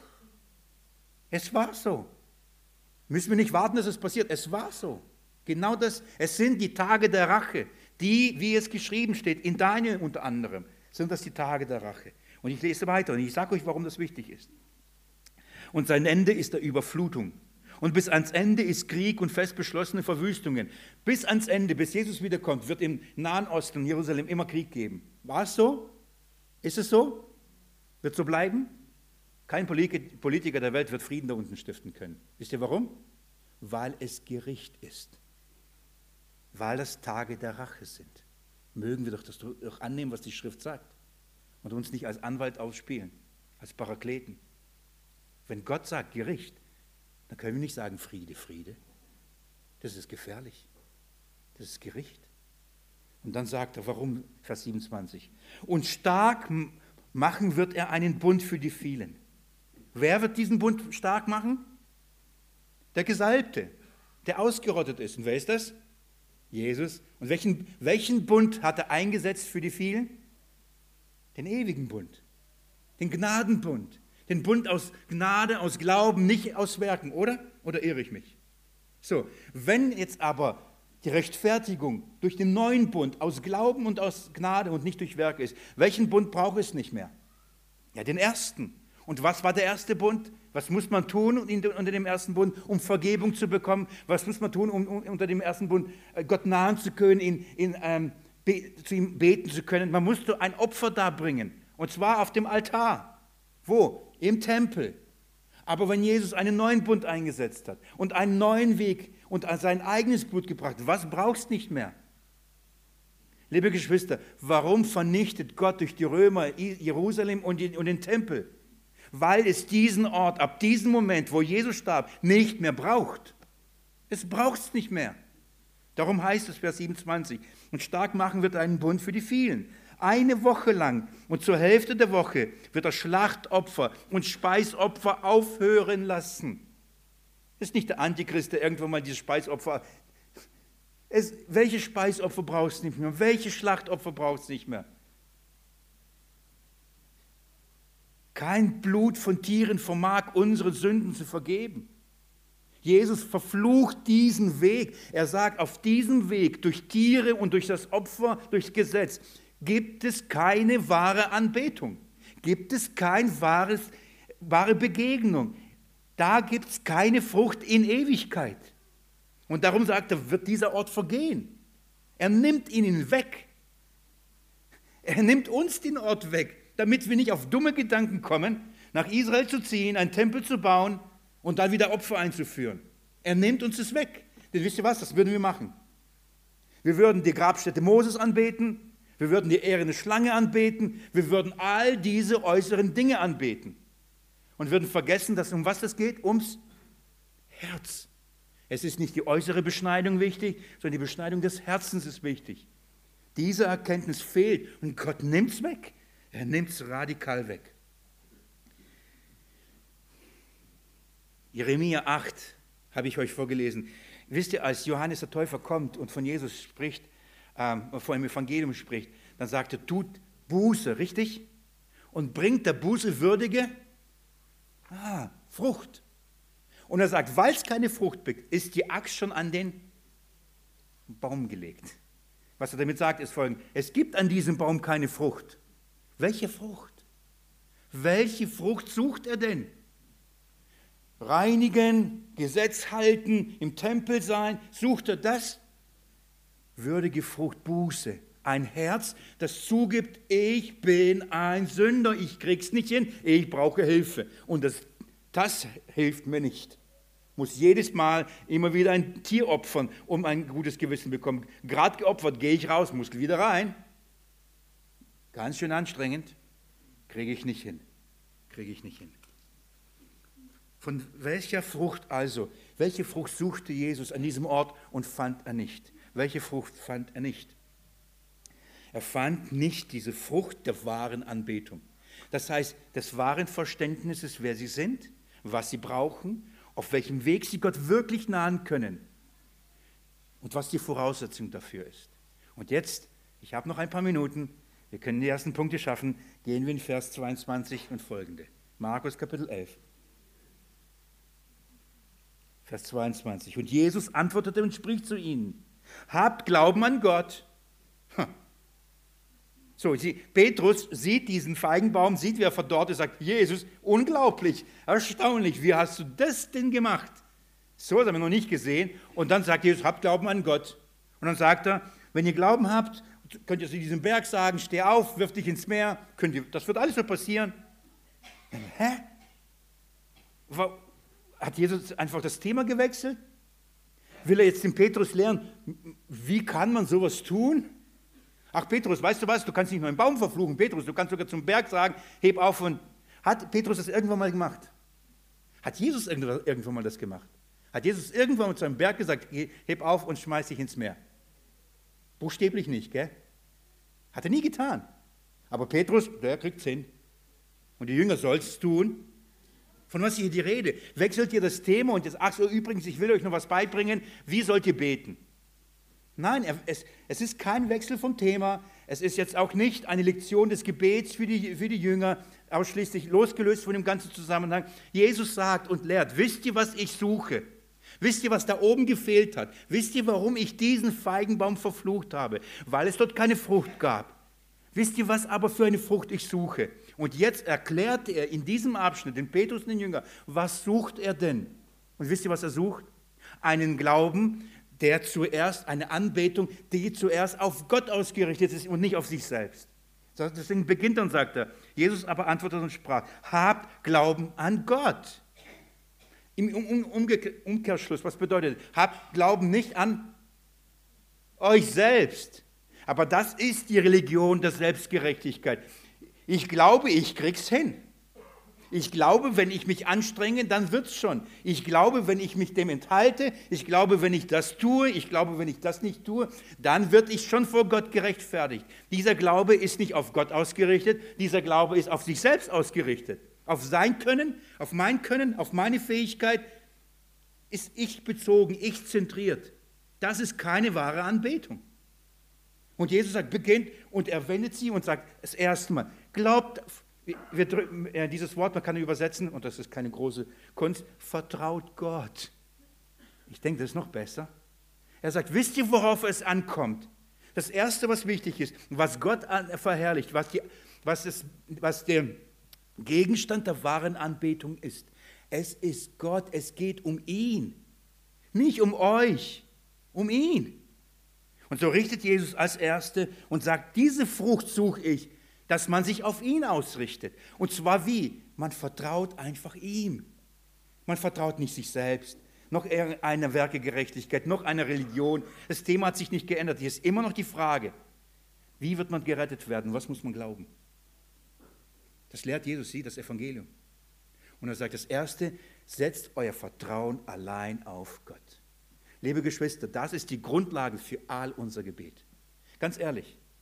Es war so. Müssen wir nicht warten, dass es passiert. Es war so. Genau das. Es sind die Tage der Rache, die, wie es geschrieben steht, in Daniel unter anderem, sind das die Tage der Rache. Und ich lese weiter und ich sage euch, warum das wichtig ist. Und sein Ende ist der Überflutung. Und bis ans Ende ist Krieg und fest beschlossene Verwüstungen. Bis ans Ende, bis Jesus wiederkommt, wird im Nahen Osten, Jerusalem, immer Krieg geben. War es so? Ist es so? Wird so bleiben? Kein Politiker der Welt wird Frieden da unten stiften können. Wisst ihr warum? Weil es Gericht ist. Weil das Tage der Rache sind. Mögen wir doch das doch annehmen, was die Schrift sagt. Und uns nicht als Anwalt ausspielen, als Parakleten. Wenn Gott sagt Gericht, dann können wir nicht sagen Friede, Friede. Das ist gefährlich. Das ist Gericht. Und dann sagt er, warum? Vers siebenundzwanzig. Und stark machen wird er einen Bund für die vielen. Wer wird diesen Bund stark machen? Der Gesalbte, der ausgerottet ist. Und wer ist das? Jesus. Und welchen, welchen Bund hat er eingesetzt für die vielen? Den ewigen Bund, den Gnadenbund, den Bund aus Gnade, aus Glauben, nicht aus Werken, oder? Oder irre ich mich? So, wenn jetzt aber die Rechtfertigung durch den neuen Bund aus Glauben und aus Gnade und nicht durch Werke ist, welchen Bund braucht es nicht mehr? Ja, den ersten. Und was war der erste Bund? Was muss man tun unter dem ersten Bund, um Vergebung zu bekommen? Was muss man tun, um unter dem ersten Bund Gott nahen zu können, in, in, ähm, be, zu ihm beten zu können? Man musste ein Opfer darbringen, und zwar auf dem Altar. Wo? Im Tempel. Aber wenn Jesus einen neuen Bund eingesetzt hat und einen neuen Weg und sein eigenes Blut gebracht hat, was brauchst du nicht mehr? Liebe Geschwister, warum vernichtet Gott durch die Römer Jerusalem und den, und den Tempel? Weil es diesen Ort ab diesem Moment, wo Jesus starb, nicht mehr braucht. Es braucht es nicht mehr. Darum heißt es, Vers siebenundzwanzig, und stark machen wird einen Bund für die vielen. Eine Woche lang und zur Hälfte der Woche wird er Schlachtopfer und Speisopfer aufhören lassen. Das ist nicht der Antichrist, der irgendwann mal diese Speisopfer... Es, welche Speisopfer brauchst du nicht mehr? Welche Schlachtopfer brauchst du nicht mehr? Kein Blut von Tieren vermag unsere Sünden zu vergeben. Jesus verflucht diesen Weg. Er sagt, auf diesem Weg, durch Tiere und durch das Opfer, durchs Gesetz, gibt es keine wahre Anbetung. Gibt es keine wahres, wahre Begegnung. Da gibt es keine Frucht in Ewigkeit. Und darum sagt er, wird dieser Ort vergehen. Er nimmt ihn weg. Er nimmt uns den Ort weg, damit wir nicht auf dumme Gedanken kommen, nach Israel zu ziehen, einen Tempel zu bauen und dann wieder Opfer einzuführen. Er nimmt uns es weg. Denn wisst ihr was, das würden wir machen. Wir würden die Grabstätte Moses anbeten, wir würden die ehrende Schlange anbeten, wir würden all diese äußeren Dinge anbeten und würden vergessen, dass um was es geht? Ums Herz. Es ist nicht die äußere Beschneidung wichtig, sondern die Beschneidung des Herzens ist wichtig. Diese Erkenntnis fehlt und Gott nimmt es weg. Er nimmt es radikal weg. Jeremia acht habe ich euch vorgelesen. Wisst ihr, als Johannes der Täufer kommt und von Jesus spricht, ähm, vor dem Evangelium spricht, dann sagt er, tut Buße, richtig? Und bringt der Buße würdige ah, Frucht. Und er sagt, weil es keine Frucht bringt, ist die Axt schon an den Baum gelegt. Was er damit sagt, ist folgendes: Es gibt an diesem Baum keine Frucht. Welche Frucht? Welche Frucht sucht er denn? Reinigen, Gesetz halten, im Tempel sein, sucht er das? Würdige Frucht, Buße. Ein Herz, das zugibt, ich bin ein Sünder, ich krieg's nicht hin, ich brauche Hilfe. Und das, das hilft mir nicht. Muss jedes Mal immer wieder ein Tier opfern, um ein gutes Gewissen zu bekommen. Gerade geopfert, gehe ich raus, Muskel wieder rein. Ganz schön anstrengend, kriege ich nicht hin. Kriege ich nicht hin. Von welcher Frucht also, welche Frucht suchte Jesus an diesem Ort und fand er nicht? Welche Frucht fand er nicht? Er fand nicht diese Frucht der wahren Anbetung. Das heißt, des wahren Verständnisses, wer sie sind, was sie brauchen, auf welchem Weg sie Gott wirklich nahen können und was die Voraussetzung dafür ist. Und jetzt, ich habe noch ein paar Minuten, wir können die ersten Punkte schaffen, gehen wir in Vers zweiundzwanzig und folgende. Markus Kapitel elf. Vers zweiundzwanzig. Und Jesus antwortete und spricht zu ihnen: Habt Glauben an Gott. Ha. So, sie, Petrus sieht diesen Feigenbaum, sieht, wie er verdorrt ist, sagt: Jesus, unglaublich, erstaunlich, wie hast du das denn gemacht? So haben wir noch nicht gesehen. Und dann sagt Jesus: Habt Glauben an Gott. Und dann sagt er: Wenn ihr Glauben habt, könnt ihr zu diesem Berg sagen: Steh auf, wirf dich ins Meer. Könnt ihr, das wird alles so passieren. Hä? Hat Jesus einfach das Thema gewechselt? Will er jetzt den Petrus lehren, wie kann man sowas tun? Ach Petrus, weißt du was, du kannst nicht nur einen Baum verfluchen, Petrus, du kannst sogar zum Berg sagen, heb auf und... Hat Petrus das irgendwann mal gemacht? Hat Jesus irgendwann mal das gemacht? Hat Jesus irgendwann mal zu einem Berg gesagt, heb auf und schmeiß dich ins Meer? Buchstäblich nicht, gell? Hat er nie getan. Aber Petrus, der kriegt es hin. Und die Jünger sollen es tun. Von was ist hier die Rede? Wechselt ihr das Thema und jetzt, ach so, übrigens, ich will euch noch was beibringen, wie sollt ihr beten? Nein, es, es ist kein Wechsel vom Thema, es ist jetzt auch nicht eine Lektion des Gebets für die, für die Jünger, ausschließlich losgelöst von dem ganzen Zusammenhang. Jesus sagt und lehrt, wisst ihr, was ich suche? Wisst ihr, was da oben gefehlt hat? Wisst ihr, warum ich diesen Feigenbaum verflucht habe? Weil es dort keine Frucht gab. Wisst ihr, was aber für eine Frucht ich suche? Und jetzt erklärt er in diesem Abschnitt, den Petrus und den Jünger, was sucht er denn? Und wisst ihr, was er sucht? Einen Glauben, der zuerst, eine Anbetung, die zuerst auf Gott ausgerichtet ist und nicht auf sich selbst. Deswegen beginnt er und sagt er, Jesus aber antwortete und sprach: Habt Glauben an Gott. Im Umkehrschluss, was bedeutet das? Habt Glauben nicht an euch selbst. Aber das ist die Religion der Selbstgerechtigkeit. Ich glaube, ich krieg's hin. Ich glaube, wenn ich mich anstrenge, dann wird's schon. Ich glaube, wenn ich mich dem enthalte, ich glaube, wenn ich das tue, ich glaube, wenn ich das nicht tue, dann wird ich schon vor Gott gerechtfertigt. Dieser Glaube ist nicht auf Gott ausgerichtet, dieser Glaube ist auf sich selbst ausgerichtet. Auf sein Können, auf mein Können, auf meine Fähigkeit ist ich bezogen, ich zentriert. Das ist keine wahre Anbetung. Und Jesus sagt, beginnt und er wendet sie und sagt das erste Mal, glaubt, wir drücken, äh, dieses Wort, man kann übersetzen, und das ist keine große Kunst, vertraut Gott. Ich denke, das ist noch besser. Er sagt, wisst ihr, worauf es ankommt? Das Erste, was wichtig ist, was Gott an, verherrlicht, was, die, was, ist, was der Gegenstand der wahren Anbetung ist. Es ist Gott, es geht um ihn, nicht um euch, um ihn. Und so richtet Jesus als Erste und sagt, diese Frucht suche ich, dass man sich auf ihn ausrichtet. Und zwar wie? Man vertraut einfach ihm. Man vertraut nicht sich selbst, noch einer Werkegerechtigkeit, noch einer Religion. Das Thema hat sich nicht geändert. Hier ist immer noch die Frage, wie wird man gerettet werden? Was muss man glauben? Das lehrt Jesus sie, das Evangelium. Und er sagt, das Erste, setzt euer Vertrauen allein auf Gott. Liebe Geschwister, das ist die Grundlage für all unser Gebet. Ganz ehrlich,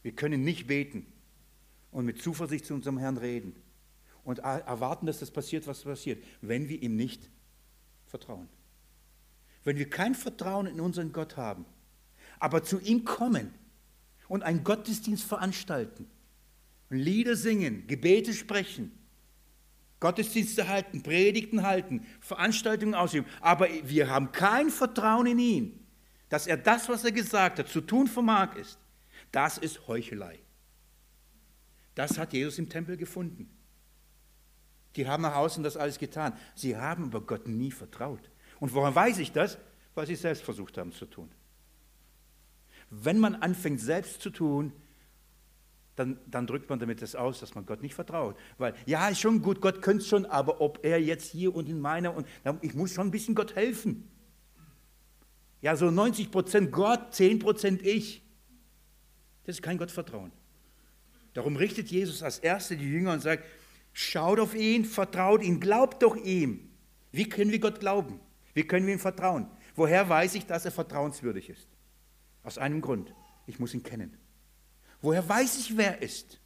Wir können nicht beten und mit Zuversicht zu unserem Herrn reden und erwarten, dass das passiert, was passiert, wenn wir ihm nicht vertrauen. Wenn wir kein Vertrauen in unseren Gott haben, aber zu ihm kommen und einen Gottesdienst veranstalten, Lieder singen, Gebete sprechen, Gottesdienste halten, Predigten halten, Veranstaltungen ausüben, aber wir haben kein Vertrauen in ihn, dass er das, was er gesagt hat, zu tun vermag ist, das ist Heuchelei. Das hat Jesus im Tempel gefunden. Die haben nach außen das alles getan. Sie haben aber Gott nie vertraut. Und woran weiß ich das? Weil sie es selbst versucht haben zu tun. Wenn man anfängt, selbst zu tun, dann, dann drückt man damit das aus, dass man Gott nicht vertraut. Weil, ja, ist schon gut, Gott könnte es schon, aber ob er jetzt hier und in meiner, und ich muss schon ein bisschen Gott helfen. Ja, so neunzig Prozent Gott, zehn Prozent ich. Das ist kein Gottvertrauen. Darum richtet Jesus als Erster die Jünger und sagt, schaut auf ihn, vertraut ihn, glaubt doch ihm. Wie können wir Gott glauben? Wie können wir ihm vertrauen? Woher weiß ich, dass er vertrauenswürdig ist? Aus einem Grund, ich muss ihn kennen. Woher weiß ich, wer er ist?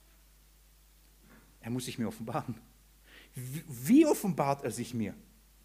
Er muss sich mir offenbaren. Wie offenbart er sich mir?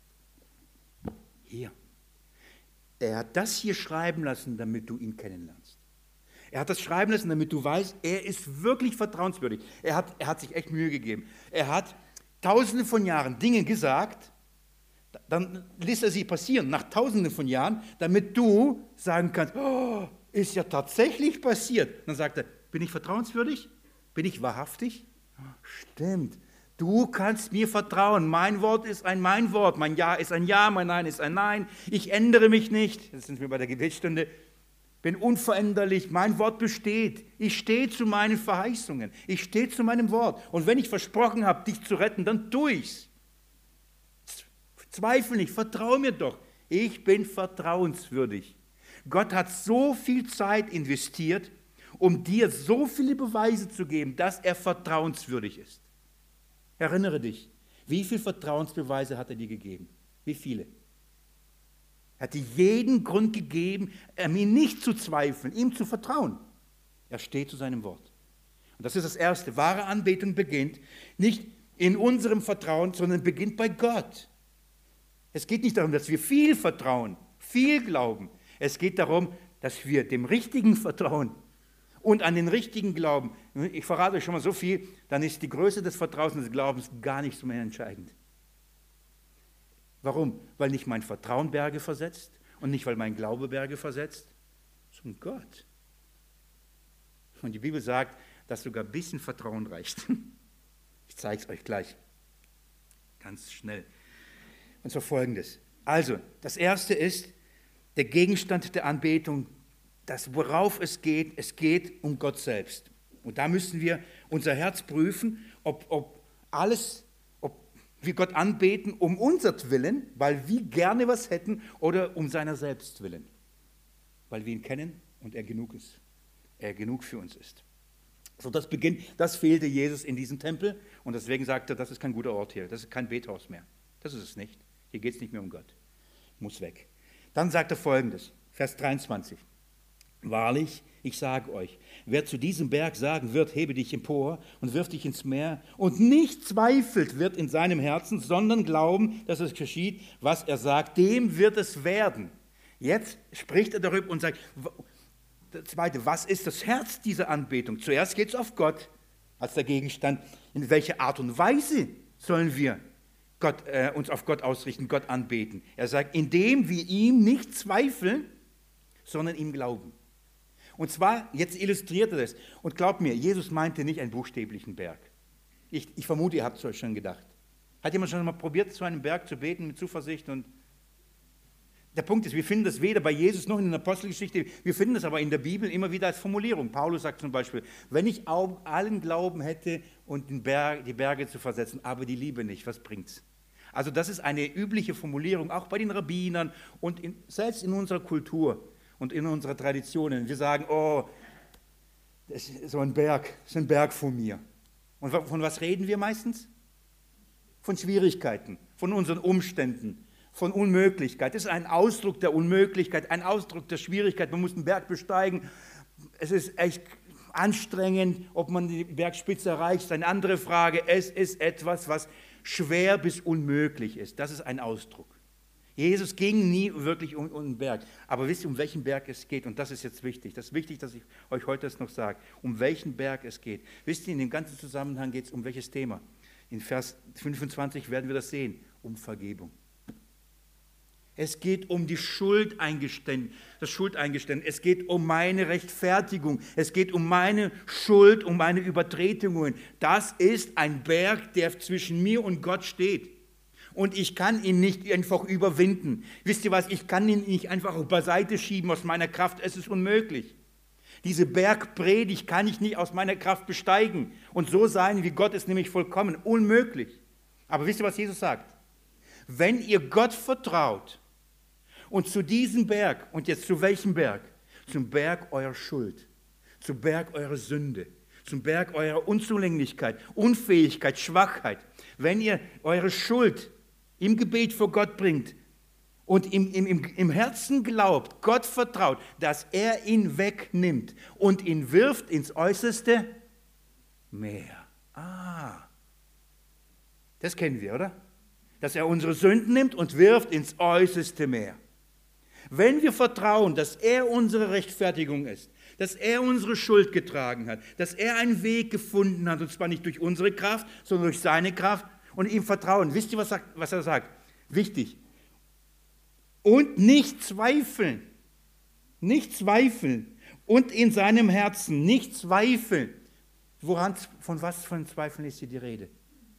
Hier. Er hat das hier schreiben lassen, damit du ihn kennenlernst. Er hat das schreiben lassen, damit du weißt, er ist wirklich vertrauenswürdig. Er hat, er hat sich echt Mühe gegeben. Er hat tausende von Jahren Dinge gesagt, dann lässt er sie passieren, nach tausenden von Jahren, damit du sagen kannst, oh, ist ja tatsächlich passiert. Dann sagt er, bin ich vertrauenswürdig? Bin ich wahrhaftig? Stimmt. Du kannst mir vertrauen. Mein Wort ist ein Mein Wort. Mein Ja ist ein Ja, mein Nein ist ein Nein. Ich ändere mich nicht. Das sind wir bei der Gebetsstunde. Bin unveränderlich. Mein Wort besteht. Ich stehe zu meinen Verheißungen. Ich stehe zu meinem Wort. Und wenn ich versprochen habe, dich zu retten, dann tue ich's. Zweifel nicht. Vertraue mir doch. Ich bin vertrauenswürdig. Gott hat so viel Zeit investiert, um dir so viele Beweise zu geben, dass er vertrauenswürdig ist. Erinnere dich, wie viele Vertrauensbeweise hat er dir gegeben? Wie viele? Er hat dir jeden Grund gegeben, mir nicht zu zweifeln, ihm zu vertrauen. Er steht zu seinem Wort. Und das ist das Erste. Wahre Anbetung beginnt nicht in unserem Vertrauen, sondern beginnt bei Gott. Es geht nicht darum, dass wir viel vertrauen, viel glauben. Es geht darum, dass wir dem Richtigen vertrauen und an den Richtigen glauben. Ich verrate euch schon mal so viel, dann ist die Größe des Vertrauens und des Glaubens gar nicht so mehr entscheidend. Warum? Weil nicht mein Vertrauen Berge versetzt und nicht, weil mein Glaube Berge versetzt, sondern Gott. Und die Bibel sagt, dass sogar ein bisschen Vertrauen reicht. Ich zeige es euch gleich. Ganz schnell. Und zwar Folgendes. Also, das Erste ist der Gegenstand der Anbetung, das, worauf es geht. Es geht um Gott selbst. Und da müssen wir unser Herz prüfen, ob, ob alles, ob wir Gott anbeten um unsertwillen, weil wir gerne was hätten, oder um seiner selbst willen, weil wir ihn kennen und er genug ist. Er genug für uns ist. So, das beginnt, das fehlte Jesus in diesem Tempel und deswegen sagte er, das ist kein guter Ort hier, das ist kein Bethaus mehr. Das ist es nicht. Hier geht es nicht mehr um Gott. Muss weg. Dann sagt er Folgendes, Vers dreiundzwanzig. Wahrlich, ich sage euch, wer zu diesem Berg sagen wird, hebe dich empor und wirf dich ins Meer und nicht zweifelt wird in seinem Herzen, sondern glauben, dass es geschieht, was er sagt, dem wird es werden. Jetzt spricht er darüber und sagt, das Zweite, was ist das Herz dieser Anbetung? Zuerst geht es auf Gott als der Gegenstand. In welcher Art und Weise sollen wir Gott, äh, uns auf Gott ausrichten, Gott anbeten? Er sagt, indem wir ihm nicht zweifeln, sondern ihm glauben. Und zwar, jetzt illustriert er das. Und glaubt mir, Jesus meinte nicht einen buchstäblichen Berg. Ich, ich vermute, ihr habt es euch schon gedacht. Hat jemand schon mal probiert, zu einem Berg zu beten mit Zuversicht? Und der Punkt ist, wir finden das weder bei Jesus noch in der Apostelgeschichte, wir finden das aber in der Bibel immer wieder als Formulierung. Paulus sagt zum Beispiel, wenn ich allen Glauben hätte und den Berg, die Berge zu versetzen, aber die Liebe nicht, was bringt's? Also das ist eine übliche Formulierung, auch bei den Rabbinern und in, selbst in unserer Kultur und in unserer Traditionen. Wir sagen, oh, das ist so ein Berg, das ist ein Berg vor mir. Und von was reden wir meistens? Von Schwierigkeiten, von unseren Umständen, von Unmöglichkeit. Das ist ein Ausdruck der Unmöglichkeit, ein Ausdruck der Schwierigkeit. Man muss einen Berg besteigen. Es ist echt anstrengend, ob man die Bergspitze erreicht, ist eine andere Frage. Es ist etwas, was schwer bis unmöglich ist. Das ist ein Ausdruck. Jesus ging nie wirklich um, um den Berg. Aber wisst ihr, um welchen Berg es geht? Und das ist jetzt wichtig. Das ist wichtig, dass ich euch heute das noch sage. Um welchen Berg es geht. Wisst ihr, in dem ganzen Zusammenhang geht es um welches Thema? In Vers fünfundzwanzig werden wir das sehen. Um Vergebung. Es geht um die Schuldeingeständnis, das Schuldeingeständnis. Es geht um meine Rechtfertigung. Es geht um meine Schuld, um meine Übertretungen. Das ist ein Berg, der zwischen mir und Gott steht. Und ich kann ihn nicht einfach überwinden. Wisst ihr was? Ich kann ihn nicht einfach beiseite schieben aus meiner Kraft. Es ist unmöglich. Diese Bergpredigt kann ich nicht aus meiner Kraft besteigen und so sein, wie Gott ist, nämlich vollkommen. Unmöglich. Aber wisst ihr, was Jesus sagt? Wenn ihr Gott vertraut, und zu diesem Berg, und jetzt zu welchem Berg? Zum Berg eurer Schuld, zum Berg eurer Sünde, zum Berg eurer Unzulänglichkeit, Unfähigkeit, Schwachheit. Wenn ihr eure Schuld im Gebet vor Gott bringt und im, im, im, im Herzen glaubt, Gott vertraut, dass er ihn wegnimmt und ihn wirft ins äußerste Meer. Ah, das kennen wir, oder? Dass er unsere Sünden nimmt und wirft ins äußerste Meer. Wenn wir vertrauen, dass er unsere Rechtfertigung ist, dass er unsere Schuld getragen hat, dass er einen Weg gefunden hat, und zwar nicht durch unsere Kraft, sondern durch seine Kraft, und ihm vertrauen. Wisst ihr, was, sagt, was er sagt? Wichtig. Und nicht zweifeln. Nicht zweifeln. Und in seinem Herzen nicht zweifeln. Woran, von was von Zweifeln ist hier die Rede?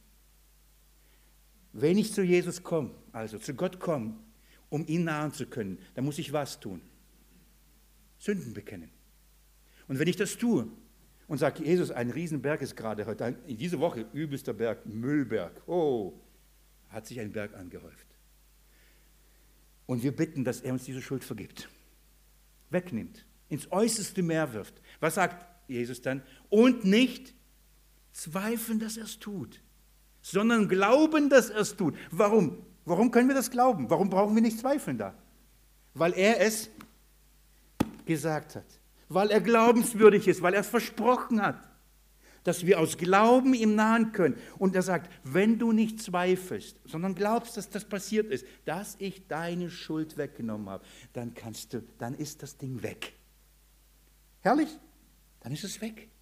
Wenn ich zu Jesus komme, also zu Gott komme, um ihn nahen zu können, dann muss ich was tun? Sünden bekennen. Und wenn ich das tue und sage, Jesus, ein Riesenberg ist gerade heute, in dieser Woche übelster Berg, Müllberg, oh, hat sich ein Berg angehäuft. Und wir bitten, dass er uns diese Schuld vergibt, wegnimmt, ins äußerste Meer wirft. Was sagt Jesus dann? Und nicht zweifeln, dass er es tut, sondern glauben, dass er es tut. Warum? Warum können wir das glauben? Warum brauchen wir nicht zweifeln da? Weil er es gesagt hat. Weil er glaubenswürdig ist, weil er es versprochen hat, dass wir aus Glauben ihm nahen können. Und er sagt, wenn du nicht zweifelst, sondern glaubst, dass das passiert ist, dass ich deine Schuld weggenommen habe, dann kannst du, dann ist das Ding weg. Herrlich? Dann ist es weg.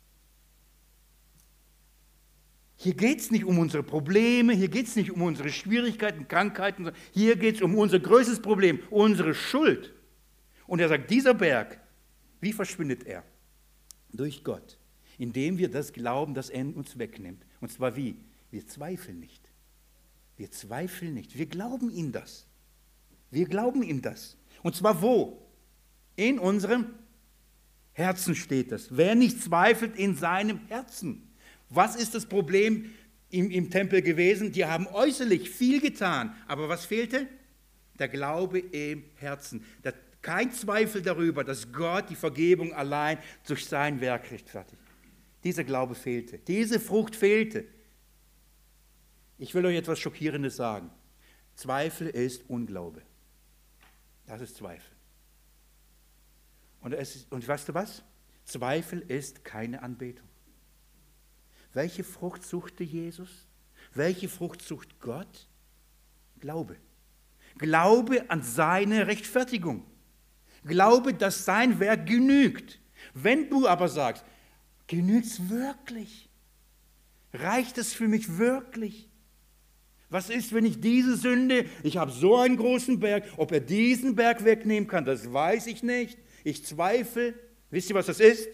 Hier geht es nicht um unsere Probleme, hier geht es nicht um unsere Schwierigkeiten, Krankheiten, hier geht es um unser größtes Problem, unsere Schuld. Und er sagt, dieser Berg, wie verschwindet er? Durch Gott, indem wir das glauben, dass er uns wegnimmt. Und zwar wie? Wir zweifeln nicht. Wir zweifeln nicht. Wir glauben ihm das. Wir glauben ihm das. Und zwar wo? In unserem Herzen steht das. Wer nicht zweifelt, in seinem Herzen. Was ist das Problem im, im Tempel gewesen? Die haben äußerlich viel getan, aber was fehlte? Der Glaube im Herzen. Der, kein Zweifel darüber, dass Gott die Vergebung allein durch sein Werk rechtfertigt. Dieser Glaube fehlte. Diese Frucht fehlte. Ich will euch etwas Schockierendes sagen. Zweifel ist Unglaube. Das ist Zweifel. Und, es ist, und weißt du was? Zweifel ist keine Anbetung. Welche Frucht suchte Jesus? Welche Frucht sucht Gott? Glaube. Glaube an seine Rechtfertigung. Glaube, dass sein Werk genügt. Wenn du aber sagst, genügt es wirklich? Reicht es für mich wirklich? Was ist, wenn ich diese Sünde, ich habe so einen großen Berg, ob er diesen Berg wegnehmen kann, das weiß ich nicht. Ich zweifle. Wisst ihr, was das ist?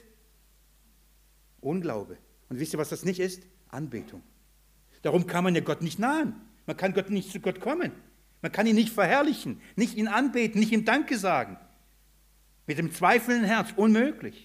Unglaube. Und wisst ihr, was das nicht ist? Anbetung. Darum kann man ja Gott nicht nahen. Man kann Gott nicht zu Gott kommen. Man kann ihn nicht verherrlichen, nicht ihn anbeten, nicht ihm Danke sagen. Mit dem zweifelnden Herz, unmöglich.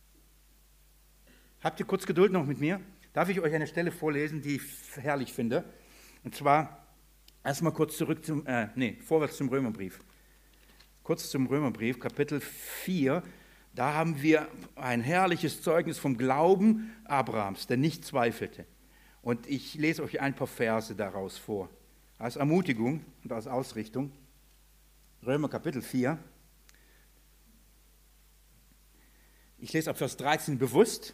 Habt ihr kurz Geduld noch mit mir? Darf ich euch eine Stelle vorlesen, die ich herrlich finde? Und zwar erstmal kurz zurück zum, äh, nee, vorwärts zum Römerbrief. Kurz zum Römerbrief, Kapitel vier. Da haben wir ein herrliches Zeugnis vom Glauben Abrahams, der nicht zweifelte. Und ich lese euch ein paar Verse daraus vor. Als Ermutigung und als Ausrichtung. Römer Kapitel vier. Ich lese ab Vers dreizehn bewusst.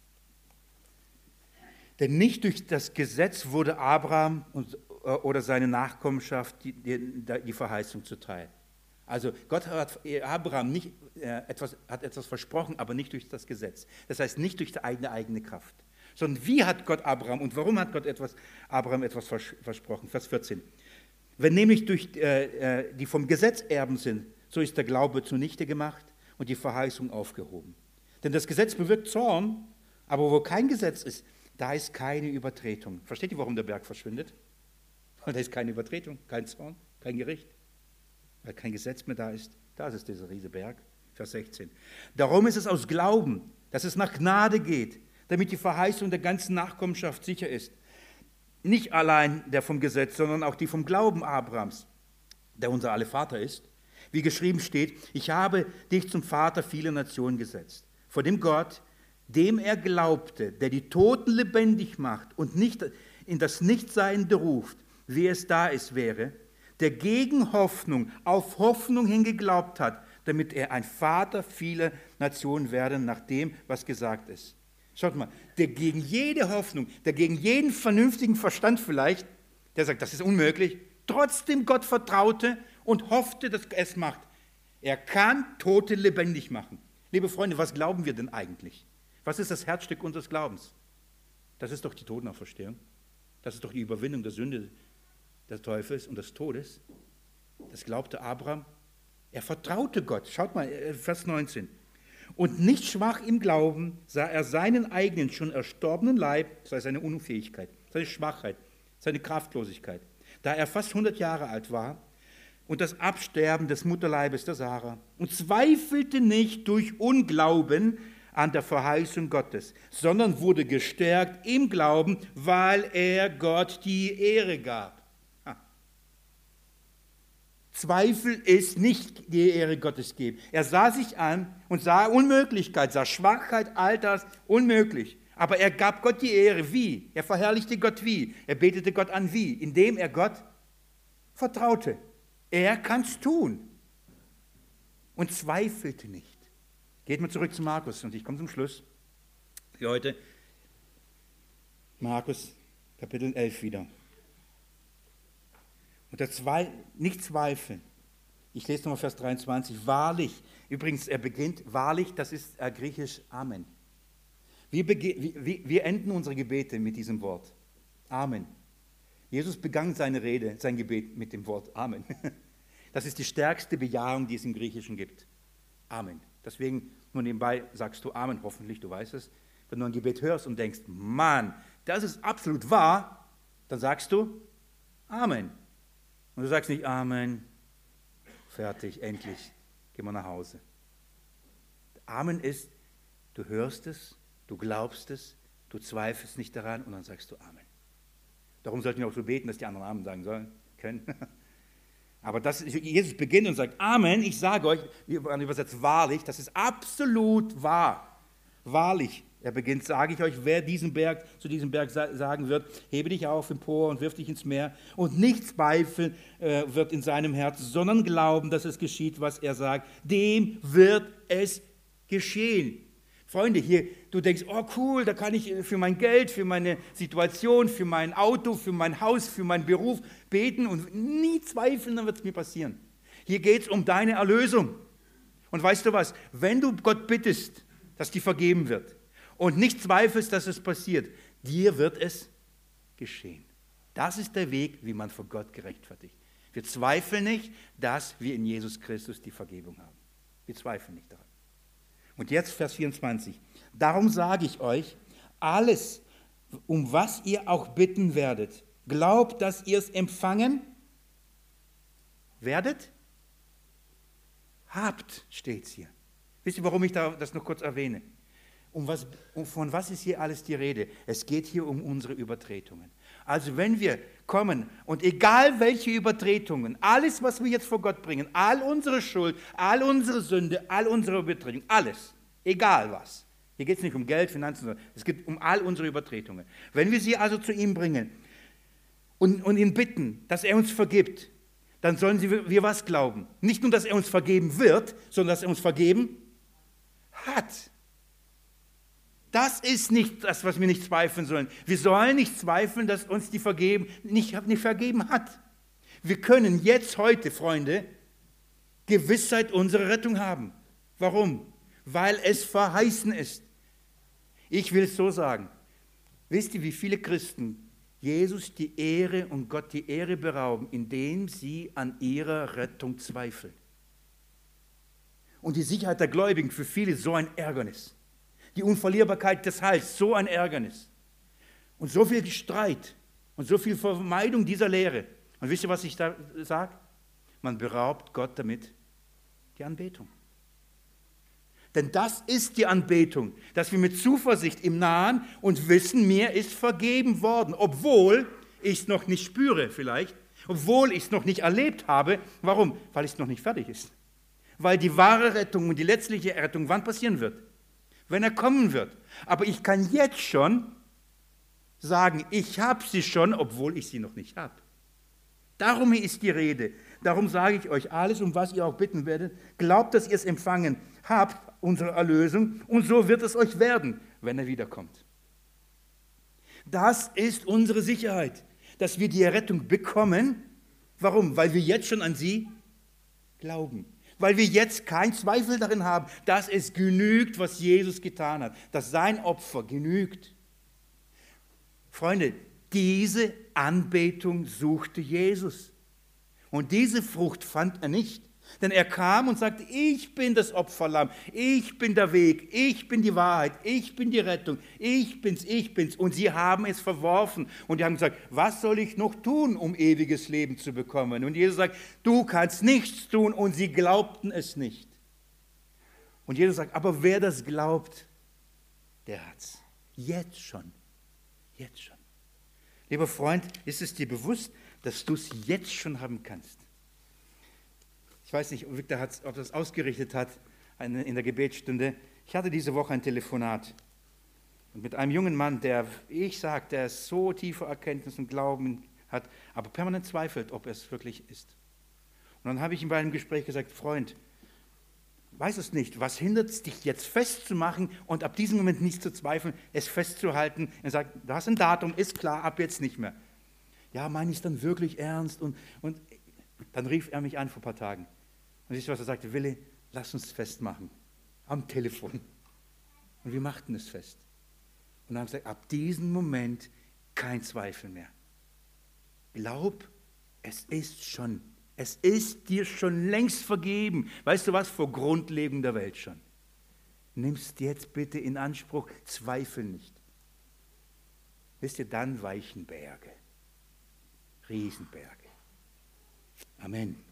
Denn nicht durch das Gesetz wurde Abraham und, oder seine Nachkommenschaft die, die, die Verheißung zuteil. Also Gott hat Abraham nicht, äh, etwas, hat etwas versprochen, aber nicht durch das Gesetz. Das heißt nicht durch die eigene, eigene Kraft. Sondern wie hat Gott Abraham und warum hat Gott etwas, Abraham etwas vers- versprochen? Vers vierzehn. Wenn nämlich durch äh, die vom Gesetz Erben sind, so ist der Glaube zunichte gemacht und die Verheißung aufgehoben. Denn das Gesetz bewirkt Zorn, aber wo kein Gesetz ist, da ist keine Übertretung. Versteht ihr, warum der Berg verschwindet? Weil da ist keine Übertretung, kein Zorn, kein Gericht. Weil kein Gesetz mehr da ist. Das ist dieser riesige Berg. Vers sechzehn. Darum ist es aus Glauben, dass es nach Gnade geht, damit die Verheißung der ganzen Nachkommenschaft sicher ist. Nicht allein der vom Gesetz, sondern auch die vom Glauben Abrahams, der unser aller Vater ist. Wie geschrieben steht, ich habe dich zum Vater vieler Nationen gesetzt. Vor dem Gott, dem er glaubte, der die Toten lebendig macht und nicht in das Nichtseiende ruft, wie es da ist, wäre, der gegen Hoffnung auf Hoffnung hin geglaubt hat, damit er ein Vater vieler Nationen werde, nach dem, was gesagt ist. Schaut mal, der gegen jede Hoffnung, der gegen jeden vernünftigen Verstand vielleicht, der sagt, das ist unmöglich, trotzdem Gott vertraute und hoffte, dass er es macht. Er kann Tote lebendig machen. Liebe Freunde, was glauben wir denn eigentlich? Was ist das Herzstück unseres Glaubens? Das ist doch die Totenauferstehung. Das ist doch die Überwindung der Sünde, des Teufels und des Todes. Das glaubte Abraham. Er vertraute Gott. Schaut mal, Vers neunzehn. Und nicht schwach im Glauben sah er seinen eigenen, schon erstorbenen Leib, das heißt seine Unfähigkeit, seine Schwachheit, seine Kraftlosigkeit, da er fast hundert Jahre alt war, und das Absterben des Mutterleibes der Sarah, und zweifelte nicht durch Unglauben an der Verheißung Gottes, sondern wurde gestärkt im Glauben, weil er Gott die Ehre gab. Zweifel ist nicht die Ehre Gottes geben. Er sah sich an und sah Unmöglichkeit, sah Schwachheit, all das, unmöglich. Aber er gab Gott die Ehre. Wie? Er verherrlichte Gott wie? Er betete Gott an wie? Indem er Gott vertraute. Er kann es tun. Und zweifelte nicht. Geht mal zurück zu Markus und ich komme zum Schluss für heute. Markus Kapitel elf wieder. Und der Zwei, nicht zweifeln. Ich lese nochmal Vers dreiundzwanzig. Wahrlich, übrigens, er beginnt, wahrlich, das ist äh, griechisch Amen. Wir, bege, wir, wir enden unsere Gebete mit diesem Wort. Amen. Jesus begann seine Rede, sein Gebet mit dem Wort Amen. Das ist die stärkste Bejahung, die es im Griechischen gibt. Amen. Deswegen, nur nebenbei sagst du Amen, hoffentlich, du weißt es. Wenn du ein Gebet hörst und denkst, Mann, das ist absolut wahr, dann sagst du Amen. Und du sagst nicht Amen, fertig, endlich, gehen wir nach Hause. Amen ist, du hörst es, du glaubst es, du zweifelst nicht daran und dann sagst du Amen. Darum sollten wir auch so beten, dass die anderen Amen sagen sollen, können. Aber das, Jesus beginnt und sagt Amen, ich sage euch, wir übersetzt wahrlich, das ist absolut wahr. Wahrlich. Er beginnt, sage ich euch, wer diesen Berg, zu diesem Berg sagen wird, hebe dich auf empor und wirf dich ins Meer und nicht zweifeln äh, wird in seinem Herzen, sondern glauben, dass es geschieht, was er sagt, dem wird es geschehen. Freunde, hier, du denkst, oh cool, da kann ich für mein Geld, für meine Situation, für mein Auto, für mein Haus, für meinen Beruf beten und nie zweifeln, dann wird es mir passieren. Hier geht es um deine Erlösung. Und weißt du was, wenn du Gott bittest, dass dir vergeben wird, und nicht zweifelst, dass es passiert, dir wird es geschehen. Das ist der Weg, wie man vor Gott gerechtfertigt. Wir zweifeln nicht, dass wir in Jesus Christus die Vergebung haben. Wir zweifeln nicht daran. Und jetzt Vers vierundzwanzig. Darum sage ich euch, alles, um was ihr auch bitten werdet, glaubt, dass ihr es empfangen werdet. Habt, steht es hier. Wisst ihr, warum ich das noch kurz erwähne? Um was, um, von was ist hier alles die Rede? Es geht hier um unsere Übertretungen. Also wenn wir kommen und egal welche Übertretungen, alles, was wir jetzt vor Gott bringen, all unsere Schuld, all unsere Sünde, all unsere Übertretungen, alles, egal was. Hier geht es nicht um Geld, Finanzen, sondern es geht um all unsere Übertretungen. Wenn wir sie also zu ihm bringen und, und ihn bitten, dass er uns vergibt, dann sollen sie, wir was glauben? Nicht nur, dass er uns vergeben wird, sondern dass er uns vergeben hat. Das ist nicht das, was wir nicht zweifeln sollen. Wir sollen nicht zweifeln, dass uns die vergeben, nicht, nicht vergeben hat. Wir können jetzt, heute, Freunde, Gewissheit unserer Rettung haben. Warum? Weil es verheißen ist. Ich will es so sagen. Wisst ihr, wie viele Christen Jesus die Ehre und Gott die Ehre berauben, indem sie an ihrer Rettung zweifeln? Und die Sicherheit der Gläubigen für viele so ein Ärgernis. Die Unverlierbarkeit des Heils, so ein Ärgernis. Und so viel Streit und so viel Vermeidung dieser Lehre. Und wisst ihr, was ich da sage? Man beraubt Gott damit die Anbetung. Denn das ist die Anbetung, dass wir mit Zuversicht im Nahen und wissen, mir ist vergeben worden, obwohl ich es noch nicht spüre vielleicht, obwohl ich es noch nicht erlebt habe. Warum? Weil es noch nicht fertig ist. Weil die wahre Rettung und die letztliche Rettung wann passieren wird? Wenn er kommen wird. Aber ich kann jetzt schon sagen, ich habe sie schon, obwohl ich sie noch nicht habe. Darum ist die Rede. Darum sage ich euch alles, um was ihr auch bitten werdet. Glaubt, dass ihr es empfangen habt, unsere Erlösung, und so wird es euch werden, wenn er wiederkommt. Das ist unsere Sicherheit, dass wir die Errettung bekommen. Warum? Weil wir jetzt schon an sie glauben. Weil wir jetzt keinen Zweifel darin haben, dass es genügt, was Jesus getan hat, dass sein Opfer genügt. Freunde, diese Anbetung suchte Jesus. Und diese Frucht fand er nicht. Denn er kam und sagte, ich bin das Opferlamm, ich bin der Weg, ich bin die Wahrheit, ich bin die Rettung, ich bin's, ich bin's. Und sie haben es verworfen und die haben gesagt, was soll ich noch tun, um ewiges Leben zu bekommen? Und Jesus sagt, du kannst nichts tun, und sie glaubten es nicht. Und Jesus sagt, aber wer das glaubt, der hat's. Jetzt schon, jetzt schon. Lieber Freund, ist es dir bewusst, dass du es jetzt schon haben kannst? Ich weiß nicht, ob Victor hat, ob das ausgerichtet hat in der Gebetsstunde. Ich hatte diese Woche ein Telefonat und mit einem jungen Mann, der, wie ich sage, der so tiefe Erkenntnis und Glauben hat, aber permanent zweifelt, ob es wirklich ist. Und dann habe ich ihm bei einem Gespräch gesagt, Freund, weiß es nicht, was hindert es dich jetzt festzumachen und ab diesem Moment nicht zu zweifeln, es festzuhalten? Er sagt, du hast ein Datum, ist klar, ab jetzt nicht mehr. Ja, meine ich es dann wirklich ernst? Und, und dann rief er mich an vor ein paar Tagen. Und siehst du, was er sagte? Willi, lass uns festmachen. Am Telefon. Und wir machten es fest. Und dann haben wir gesagt, ab diesem Moment kein Zweifel mehr. Glaub, es ist schon. Es ist dir schon längst vergeben. Weißt du was? Vor Grundleben der Welt schon. Nimmst jetzt bitte in Anspruch, zweifel nicht. Wisst ihr, dann weichen Berge. Riesenberge. Amen.